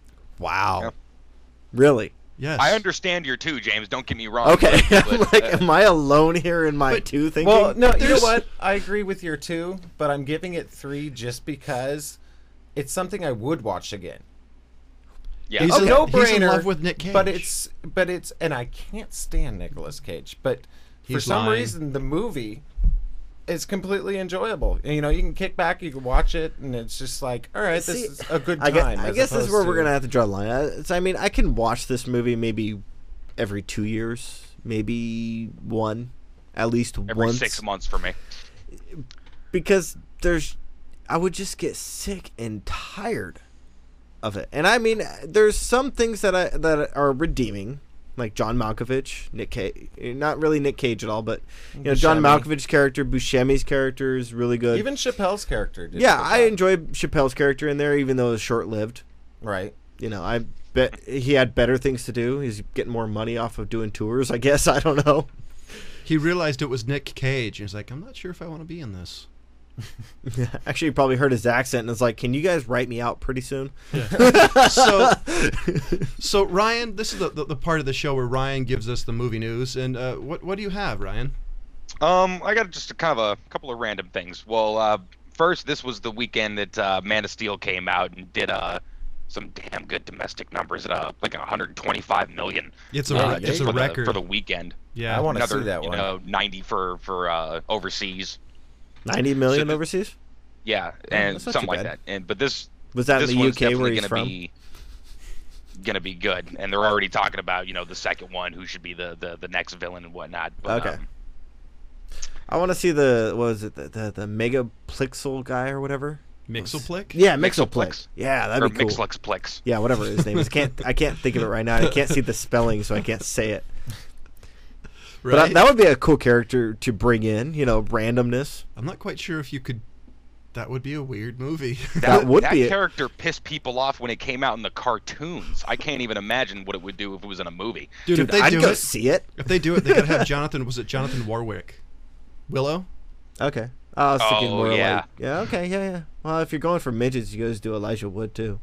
Speaker 4: Wow.
Speaker 3: Yeah.
Speaker 4: Really?
Speaker 1: Yes.
Speaker 3: I understand your two, James. Don't get me wrong.
Speaker 4: Okay.
Speaker 3: but,
Speaker 4: I'm
Speaker 3: but,
Speaker 4: like,
Speaker 3: uh,
Speaker 4: am I alone here in my
Speaker 1: But-
Speaker 4: two thinking?
Speaker 2: Well, no, you know
Speaker 1: There's-
Speaker 2: what? I agree with your two, but I'm giving it three just because it's something I would watch again.
Speaker 3: yeah.
Speaker 1: He's,
Speaker 2: Okay.
Speaker 1: in,
Speaker 2: No-brainer,
Speaker 1: he's in love with Nick Cage.
Speaker 2: But it's but it's and I can't stand Nicolas Cage, but for
Speaker 1: He's
Speaker 2: some
Speaker 1: lying.
Speaker 2: reason the movie is completely enjoyable. And, you know, you can kick back, you can watch it, and it's just like, all right,
Speaker 4: See,
Speaker 2: this is a good
Speaker 4: I
Speaker 2: time.
Speaker 4: guess, I
Speaker 2: as
Speaker 4: guess this is
Speaker 2: opposed
Speaker 4: where we're
Speaker 2: to-
Speaker 4: gonna have to draw the line. I, it's- I mean, I can watch this movie maybe every two years, maybe one, at least
Speaker 3: Every
Speaker 4: once,
Speaker 3: six months for me.
Speaker 4: because there's, I would just get sick and tired of it. And I mean, there's some things that I that are redeeming, like John Malkovich, Nick Cage, not really Nick Cage at all, but you know, John
Speaker 2: Buscemi.
Speaker 4: Malkovich's character, Buscemi's character is really good.
Speaker 2: Even Chappelle's character. Did
Speaker 4: yeah,
Speaker 2: a good
Speaker 4: I
Speaker 2: job.
Speaker 4: enjoyed Chappelle's character in there, even though it was short lived.
Speaker 2: Right.
Speaker 4: You know, I bet he had better things to do. He's getting more money off of doing tours, I guess. I don't know.
Speaker 1: he realized it was Nick Cage. And he's like, I'm not sure if I want to be in this.
Speaker 4: Actually, you probably heard his accent and was like, can you guys write me out pretty soon?
Speaker 1: so, so Ryan, this is the, the, the part of the show where Ryan gives us the movie news. And uh, what what do you have, Ryan?
Speaker 3: Um, I got just a kind of a couple of random things. Well, uh, first, this was the weekend that uh, Man of Steel came out and did uh, some damn good domestic numbers at uh, like one hundred twenty-five million.
Speaker 1: It's a
Speaker 3: uh,
Speaker 1: it's
Speaker 3: just
Speaker 1: a
Speaker 3: for
Speaker 1: record.
Speaker 3: the, for the weekend.
Speaker 1: yeah,
Speaker 2: I wanna
Speaker 3: Another,
Speaker 2: see that
Speaker 3: you
Speaker 2: one.
Speaker 3: know, ninety for for uh, overseas.
Speaker 4: ninety million
Speaker 3: So-
Speaker 4: overseas?
Speaker 3: Yeah, and
Speaker 4: that's not
Speaker 3: something
Speaker 4: too
Speaker 3: like
Speaker 4: bad.
Speaker 3: that. And but this
Speaker 4: Was that in
Speaker 3: this
Speaker 4: the U
Speaker 3: one's
Speaker 4: K where
Speaker 3: definitely
Speaker 4: he's
Speaker 3: gonna
Speaker 4: from?
Speaker 3: be gonna be good. And they're already talking about, you know, the second one, who should be the the, the next villain and whatnot. But,
Speaker 4: Okay.
Speaker 3: um,
Speaker 4: I want to see the, what was it, the, the, the Megaplixel guy or whatever?
Speaker 1: Mixoplick.
Speaker 4: Yeah,
Speaker 3: Mixoplex.
Speaker 4: Mixoplex. Yeah,
Speaker 3: or
Speaker 4: that'd be cool.
Speaker 3: Mixlexplex.
Speaker 4: Yeah, whatever his name is. Can't I can't think of it right now. I can't see the spelling, so I can't say it.
Speaker 1: Right.
Speaker 4: But I, that would be a cool character to bring in. You know, randomness.
Speaker 1: I'm not quite sure if you could. That would be a weird movie.
Speaker 4: That would
Speaker 3: that
Speaker 4: be it.
Speaker 3: character pissed people off when it came out in the cartoons. I can't even imagine what it would do if it was in a movie.
Speaker 1: Dude,
Speaker 4: Dude,
Speaker 1: if they
Speaker 4: I'd
Speaker 1: do
Speaker 4: go
Speaker 1: it,
Speaker 4: see it.
Speaker 1: if they do it, they gotta have Jonathan. Was it Jonathan Warwick? Willow.
Speaker 4: Okay. I was thinking
Speaker 3: Oh,
Speaker 4: more
Speaker 3: yeah.
Speaker 4: like, yeah, okay, yeah, yeah. Well, if you're going for midgets, you guys do Elijah Wood too.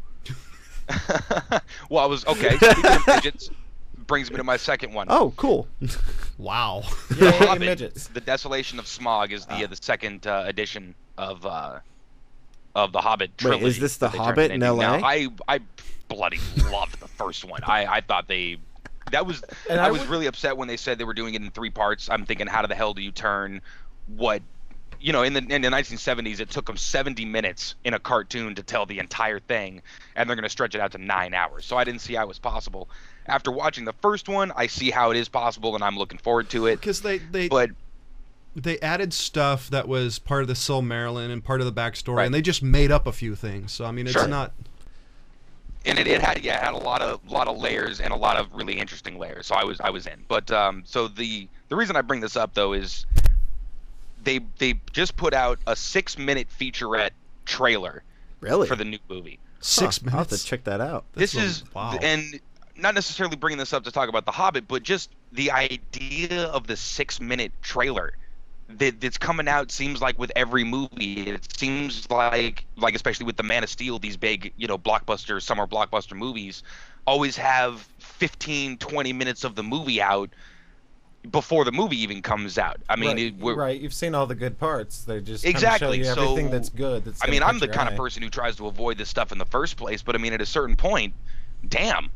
Speaker 3: Well, I was okay. Speaking of midgets, brings me to my second one.
Speaker 4: Oh, cool.
Speaker 1: Wow.
Speaker 3: The
Speaker 2: Yay,
Speaker 3: Hobbit,
Speaker 2: midgets.
Speaker 3: The Desolation of Smog is the
Speaker 4: Ah.
Speaker 3: uh, the second uh, edition of uh, of the Hobbit
Speaker 4: Wait, is
Speaker 3: trilogy.
Speaker 4: this The
Speaker 3: that they turned
Speaker 4: Hobbit in
Speaker 3: into.
Speaker 4: L A?
Speaker 3: Now, I I bloody loved the first one. I I thought they that was
Speaker 2: And
Speaker 3: I,
Speaker 2: I
Speaker 3: was
Speaker 2: would-
Speaker 3: really upset when they said they were doing it in three parts. I'm thinking, how the hell do you turn what? You know, in the in the nineteen seventies, it took them seventy minutes in a cartoon to tell the entire thing, and they're going to stretch it out to nine hours. So I didn't see how it was possible. After watching the first one, I see how it is possible, and I'm looking forward to it.
Speaker 1: Because they they
Speaker 3: But
Speaker 1: they added stuff that was part of the Silmarillion and part of the backstory,
Speaker 3: Right.
Speaker 1: and they just made up a few things. So I mean, it's
Speaker 3: Sure.
Speaker 1: not.
Speaker 3: and it, it had yeah it had a lot of lot of layers and a lot of really interesting layers. So I was I was in. But um, so the the reason I bring this up though is they they just put out a six minute featurette trailer
Speaker 4: Really?
Speaker 3: for the new movie.
Speaker 1: Six
Speaker 4: Huh, I'll have
Speaker 1: minutes.
Speaker 4: to check that out.
Speaker 1: That's
Speaker 3: This
Speaker 1: a-
Speaker 3: is
Speaker 1: wow.
Speaker 3: and not necessarily bringing this up to talk about the Hobbit, but just the idea of the six minute trailer that that's coming out seems like with every movie. It seems like like especially with the Man of Steel, these big, you know, blockbuster summer blockbuster movies always have fifteen, twenty minutes of the movie out before the movie even comes out. I mean,
Speaker 2: right,
Speaker 3: it, we're,
Speaker 2: right. You've seen all the good parts. They just kinda
Speaker 3: Exactly,
Speaker 2: show you everything
Speaker 3: so-
Speaker 2: that's good. That's
Speaker 3: I
Speaker 2: gonna
Speaker 3: mean, I'm
Speaker 2: catch
Speaker 3: the
Speaker 2: your
Speaker 3: kind
Speaker 2: eye.
Speaker 3: of person who tries to avoid this stuff in the first place, but I mean, at a certain point, damn.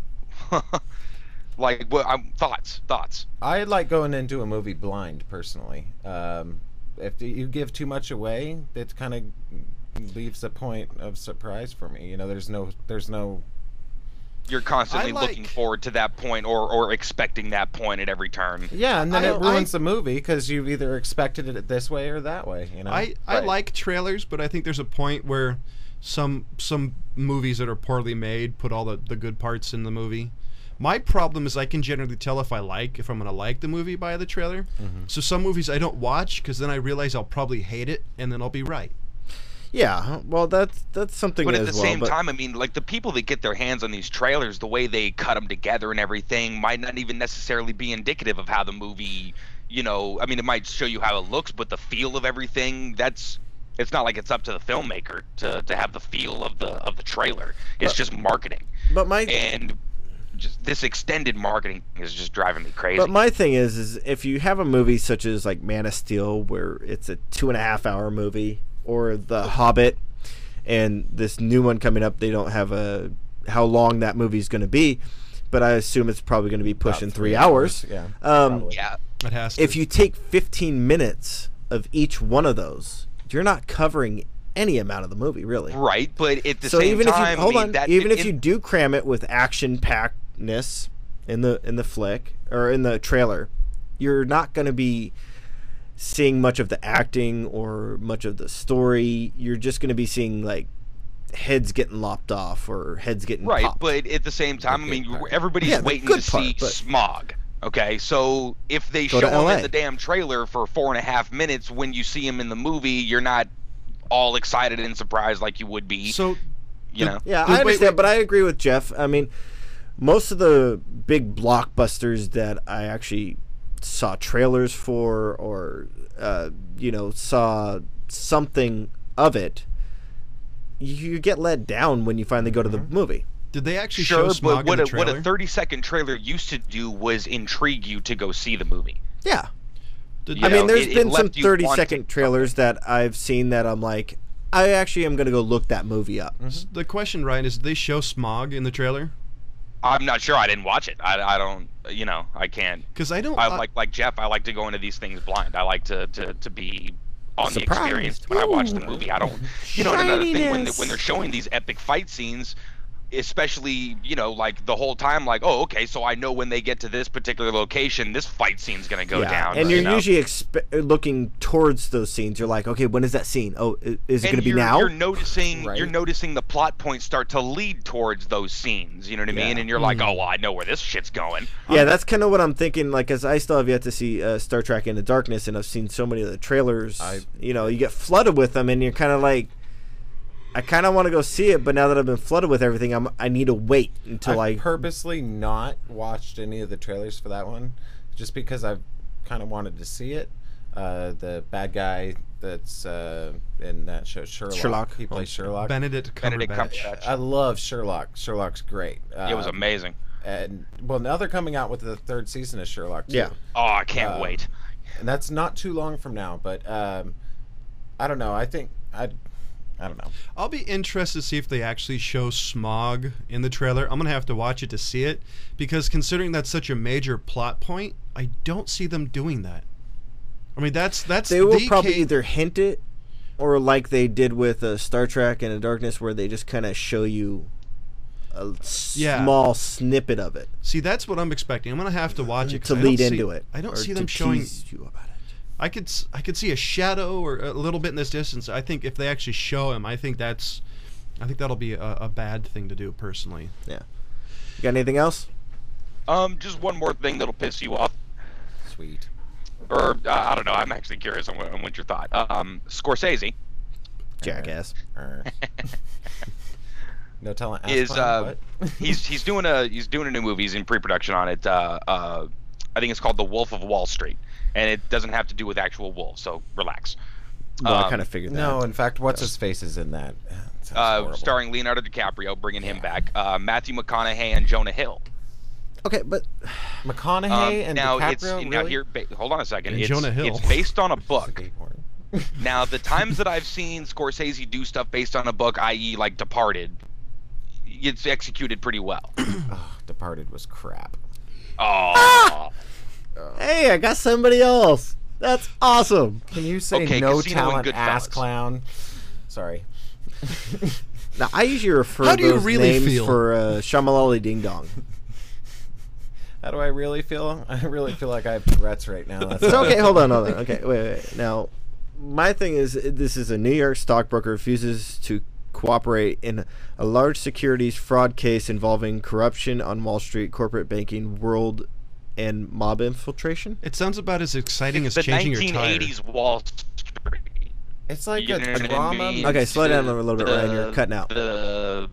Speaker 3: Like, well, um, thoughts, thoughts.
Speaker 2: I like going into a movie blind personally. Um, if you give too much away, it kind of leaves a point of surprise for me. You know, there's no, there's no.
Speaker 3: You're constantly
Speaker 1: I like-
Speaker 3: looking forward to that point or, or expecting that point at every turn.
Speaker 2: Yeah, and then
Speaker 1: I-
Speaker 2: it ruins
Speaker 1: I-
Speaker 2: the movie because you've either expected it this way or that way. You know.
Speaker 1: I, I
Speaker 3: Right.
Speaker 1: like trailers, but I think there's a point where some some movies that are poorly made put all the, the good parts in the movie. My problem is I can generally tell if I like if I'm gonna like the movie by the trailer.
Speaker 2: Mm-hmm.
Speaker 1: So some movies I don't watch because then I realize I'll probably hate it and then I'll be right.
Speaker 4: Yeah, well, that's that's something
Speaker 3: But
Speaker 4: as
Speaker 3: at the
Speaker 4: well.
Speaker 3: same
Speaker 4: but
Speaker 3: time, I mean, like the people that get their hands on these trailers, the way they cut them together and everything might not even necessarily be indicative of how the movie, you know, I mean, it might show you how it looks, but the feel of everything, that's It's not like it's up to the filmmaker to, to have the feel of the of the trailer. It's
Speaker 4: But-
Speaker 3: just marketing,
Speaker 4: But my
Speaker 3: and just this extended marketing is just driving me crazy.
Speaker 4: But my thing is, is if you have a movie such as like Man of Steel, where it's a two and a half hour movie, or The Hobbit, and this new one coming up, they don't have a how long that movie is going to be, but I assume it's probably going to be pushing
Speaker 2: About
Speaker 4: three, hours.
Speaker 2: Yeah.
Speaker 4: Um,
Speaker 2: probably.
Speaker 3: yeah,
Speaker 1: It has to.
Speaker 4: if you take fifteen minutes of each one of those, you're not covering any amount of the movie, really.
Speaker 3: right. But at the
Speaker 4: So
Speaker 3: same
Speaker 4: even
Speaker 3: time,
Speaker 4: if you hold
Speaker 3: I mean,
Speaker 4: on,
Speaker 3: that,
Speaker 4: even
Speaker 3: in,
Speaker 4: if you do cram it with action packedness in the in the flick or in the trailer, you're not going to be seeing much of the acting or much of the story. You're just going to be seeing like heads getting lopped off or heads getting
Speaker 3: right,
Speaker 4: popped.
Speaker 3: but at the same time, I
Speaker 2: good
Speaker 3: mean,
Speaker 2: part.
Speaker 3: everybody's
Speaker 4: Yeah, the
Speaker 3: waiting
Speaker 4: good
Speaker 3: to
Speaker 4: part,
Speaker 3: see
Speaker 4: but-
Speaker 3: Smog. Okay, so if they
Speaker 4: Go
Speaker 3: show
Speaker 4: to
Speaker 3: him
Speaker 4: L A.
Speaker 3: in the damn trailer for four and a half minutes, when you see him in the movie, you're not all excited and surprised like you would be.
Speaker 1: so
Speaker 3: you
Speaker 1: the-
Speaker 3: know,
Speaker 4: Yeah,
Speaker 1: Wait,
Speaker 4: I understand,
Speaker 1: wait.
Speaker 4: but I agree with Jeff. I mean, most of the big blockbusters that I actually saw trailers for or, uh, you know, saw something of it, you get let down when you finally go to the movie.
Speaker 1: did they actually
Speaker 3: sure,
Speaker 1: show Smog
Speaker 3: but what
Speaker 1: in
Speaker 3: a,
Speaker 1: the trailer?
Speaker 3: what a thirty second trailer used to do was intrigue you to go see the movie.
Speaker 4: Yeah.
Speaker 1: Did
Speaker 3: You
Speaker 4: I
Speaker 1: you-
Speaker 4: mean,
Speaker 3: know,
Speaker 4: there's
Speaker 3: it- it
Speaker 4: been some
Speaker 3: left you
Speaker 4: thirty
Speaker 3: wanting
Speaker 4: second trailers that I've seen that I'm like, I actually am going to go look that movie up.
Speaker 1: the question, Ryan, is did they show Smog in the trailer?
Speaker 3: I'm not sure. I didn't watch it. I, I don't. You know, I can't.
Speaker 1: Because I don't.
Speaker 3: I
Speaker 1: I-
Speaker 3: like like Jeff. I like to go into these things blind. I like to to, to be on the
Speaker 4: Surprised.
Speaker 3: experience when I watch the
Speaker 4: Ooh.
Speaker 3: movie. I don't. You know, and another thing when they,
Speaker 4: Shininess.
Speaker 3: when they're showing these epic fight scenes, especially you know like the whole time, like oh okay, so I know when they get to this particular location, this fight scene's gonna go
Speaker 4: Yeah,
Speaker 3: down.
Speaker 4: and
Speaker 3: you
Speaker 4: you're
Speaker 3: know?
Speaker 4: usually expe- looking towards those scenes. You're like, okay, when is that scene? Oh, i- is it
Speaker 3: And
Speaker 4: going to be
Speaker 3: you're,
Speaker 4: now?
Speaker 3: You're noticing
Speaker 2: Right.
Speaker 3: you're noticing the plot points start to lead towards those scenes. You know what I mean?
Speaker 2: Yeah.
Speaker 3: And you're like, oh well, I know where this shit's going.
Speaker 4: Yeah, that's kind of what I'm thinking. Like, as I still have yet to see uh, Star Trek Into Darkness, and I've seen so many of the trailers.
Speaker 2: I-
Speaker 4: you know, you get flooded with them, and you're kind of like, I kind of want to go see it, but now that I've been flooded with everything, I'm I need to wait until
Speaker 2: I've
Speaker 4: I.
Speaker 2: purposely not watched any of the trailers for that one, just because I've kind of wanted to see it. Uh, the bad guy that's uh, in that show, Sherlock.
Speaker 4: Sherlock.
Speaker 2: He plays Sherlock.
Speaker 1: Benedict
Speaker 3: Benedict
Speaker 1: Cumberbatch.
Speaker 3: Cumberbatch.
Speaker 2: I love Sherlock. Sherlock's great.
Speaker 3: It was
Speaker 2: Um,
Speaker 3: amazing.
Speaker 2: And well, now they're coming out with the third season of Sherlock. Too.
Speaker 4: Yeah.
Speaker 3: Oh, I can't
Speaker 2: Um,
Speaker 3: wait.
Speaker 2: and that's not too long from now. But um, I don't know. I think I, I don't know.
Speaker 1: I'll be interested to see if they actually show Smog in the trailer. I'm gonna have to watch it to see it because considering that's such a major plot point, I don't see them doing that. I mean, that's that's
Speaker 4: They will
Speaker 1: the
Speaker 4: probably
Speaker 1: ca-
Speaker 4: either hint it, or like they did with uh, Star Trek Into Darkness, where they just kind of show you a
Speaker 1: Yeah.
Speaker 4: small snippet of it
Speaker 1: see. That's what I'm expecting. I'm gonna have to watch it 'cause
Speaker 4: to
Speaker 1: I don't
Speaker 4: lead
Speaker 1: see-
Speaker 4: into it.
Speaker 1: I don't
Speaker 4: or
Speaker 1: see
Speaker 4: to
Speaker 1: them showing.
Speaker 4: tease you about it.
Speaker 1: I could s- I could see a shadow or a little bit in this distance. I think if they actually show him, I think that's I think that'll be a, a bad thing to do personally.
Speaker 4: Yeah. You got anything else?
Speaker 3: Um, just one more thing that'll piss you off,
Speaker 2: Sweet.
Speaker 3: or uh, I don't know. I'm actually curious on what, on what your thought. Um, Scorsese
Speaker 4: Jackass.
Speaker 2: Er. No telling.
Speaker 3: is
Speaker 2: Asplund,
Speaker 3: uh,
Speaker 2: what?
Speaker 3: he's he's doing a he's doing a new movie. He's in pre-production on it. Uh, uh, I think it's called The Wolf of Wall Street, and it doesn't have to do with actual wolves. So relax.
Speaker 4: Well, I
Speaker 3: Um,
Speaker 4: kind of figured that.
Speaker 2: No, in fact, what's his face is in that. Sounds
Speaker 3: Uh,
Speaker 2: horrible.
Speaker 3: starring Leonardo DiCaprio, bringing him back. Uh, Matthew McConaughey and Jonah Hill.
Speaker 4: Okay, but
Speaker 2: McConaughey
Speaker 3: Um,
Speaker 2: and
Speaker 3: now
Speaker 2: DiCaprio.
Speaker 3: it's
Speaker 2: really?
Speaker 3: now here. Ba- hold on a second.
Speaker 1: And
Speaker 3: It's,
Speaker 1: Jonah Hill.
Speaker 3: it's based on a book.
Speaker 2: Skateboard.
Speaker 3: Now, the times that I've seen Scorsese do stuff based on a book, that is, like Departed, it's executed pretty well.
Speaker 2: Oh, Departed was crap.
Speaker 3: Oh,
Speaker 4: hey, I got somebody else. That's awesome.
Speaker 2: Can you say
Speaker 3: Okay,
Speaker 2: no
Speaker 3: Casino and
Speaker 2: talent ass
Speaker 3: Goodfellas.
Speaker 2: clown? Sorry.
Speaker 4: Now, I usually refer
Speaker 1: How do you
Speaker 4: those
Speaker 1: really
Speaker 4: names
Speaker 1: feel?
Speaker 4: for uh, Shamalali Ding Dong.
Speaker 2: How do I really feel? I really feel like I have Tourette's right now. That's
Speaker 4: So, okay, hold on, hold on. Okay, wait, wait. Now, my thing is, this is a New York stockbroker refuses to cooperate in a large securities fraud case involving corruption on Wall Street, corporate banking, world, and mob infiltration.
Speaker 1: It sounds about as exciting as
Speaker 3: the
Speaker 1: changing your
Speaker 3: nineteen
Speaker 1: tire.
Speaker 3: eighties Wall Street.
Speaker 2: It's like
Speaker 3: You
Speaker 2: a
Speaker 3: know what I
Speaker 2: drama.
Speaker 3: mean?
Speaker 4: Okay, slow down a little bit,
Speaker 3: The-
Speaker 4: Ryan. You're cutting out.
Speaker 3: The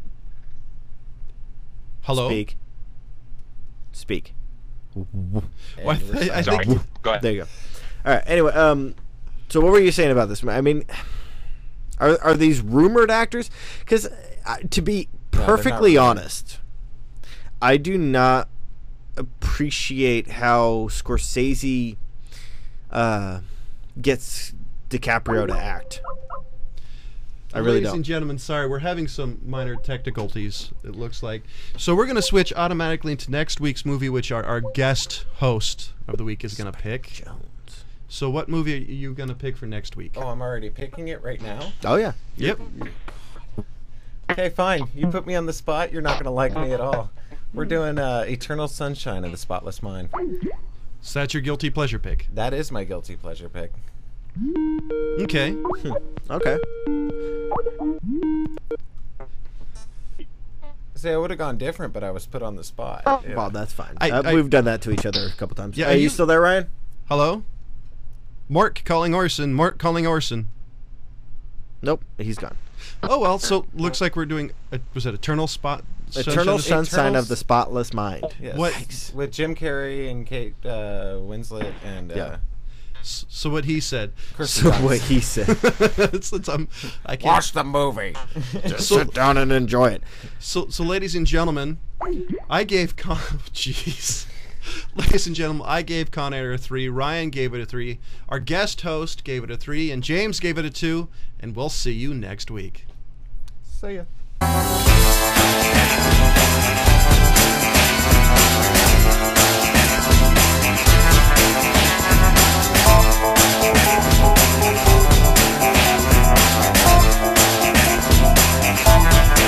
Speaker 1: Hello.
Speaker 4: Speak. Speak.
Speaker 1: Well, I, th- I
Speaker 3: sorry.
Speaker 1: think
Speaker 3: Go ahead.
Speaker 4: There you go. All right. Anyway, um, so what were you saying about this? I mean, Are are these rumored actors? Because uh, to be
Speaker 2: they're not
Speaker 4: perfectly
Speaker 2: rumored.
Speaker 4: honest, I do not appreciate how Scorsese uh, gets DiCaprio to act. I really
Speaker 1: Ladies and
Speaker 4: don't.
Speaker 1: gentlemen, sorry, we're having some minor technicalities, it looks like. So we're going to switch automatically into next week's movie, which our, our guest host of the week is going to pick.
Speaker 4: Jones.
Speaker 1: So what movie are you going to pick for next week?
Speaker 2: Oh, I'm already picking it right now.
Speaker 4: Oh yeah.
Speaker 1: Yep.
Speaker 2: Okay, fine. You put me on the spot. You're not going to like me at all. We're doing uh, Eternal Sunshine of the Spotless Mind.
Speaker 1: So that's your guilty pleasure pick.
Speaker 2: That is my guilty pleasure pick.
Speaker 1: Okay.
Speaker 4: Okay.
Speaker 2: See, I would have gone different, but I was put on the spot. Yeah.
Speaker 4: Well, that's fine.
Speaker 1: I-
Speaker 4: uh,
Speaker 1: I-
Speaker 4: we've done that to each other a couple times.
Speaker 1: Yeah,
Speaker 4: Are you,
Speaker 1: you-
Speaker 4: still there, Ryan?
Speaker 1: Hello? Mark calling Orson. Mark calling Orson.
Speaker 4: Nope, he's gone.
Speaker 1: Oh, well, so looks like we're doing, uh, was it Eternal Spot?
Speaker 4: Eternal
Speaker 1: Sunshine?
Speaker 4: Sunshine
Speaker 2: Eternal
Speaker 4: of the Spotless Mind.
Speaker 2: Yes.
Speaker 1: What-
Speaker 2: With Jim Carrey and Kate uh, Winslet and uh,
Speaker 4: Yeah.
Speaker 1: S- So what he said.
Speaker 2: Kirsten
Speaker 4: So
Speaker 2: Dunst.
Speaker 4: what he said.
Speaker 1: Since I'm, I can't.
Speaker 2: Watch the movie.
Speaker 4: Just
Speaker 1: So-
Speaker 4: sit down and enjoy it.
Speaker 1: So, so ladies and gentlemen, I gave Con. Jeez. Ladies and gentlemen, I gave Con Air a three. Ryan gave it a three. Our guest host gave it a three, and James gave it a two. And we'll see you next week.
Speaker 2: See ya.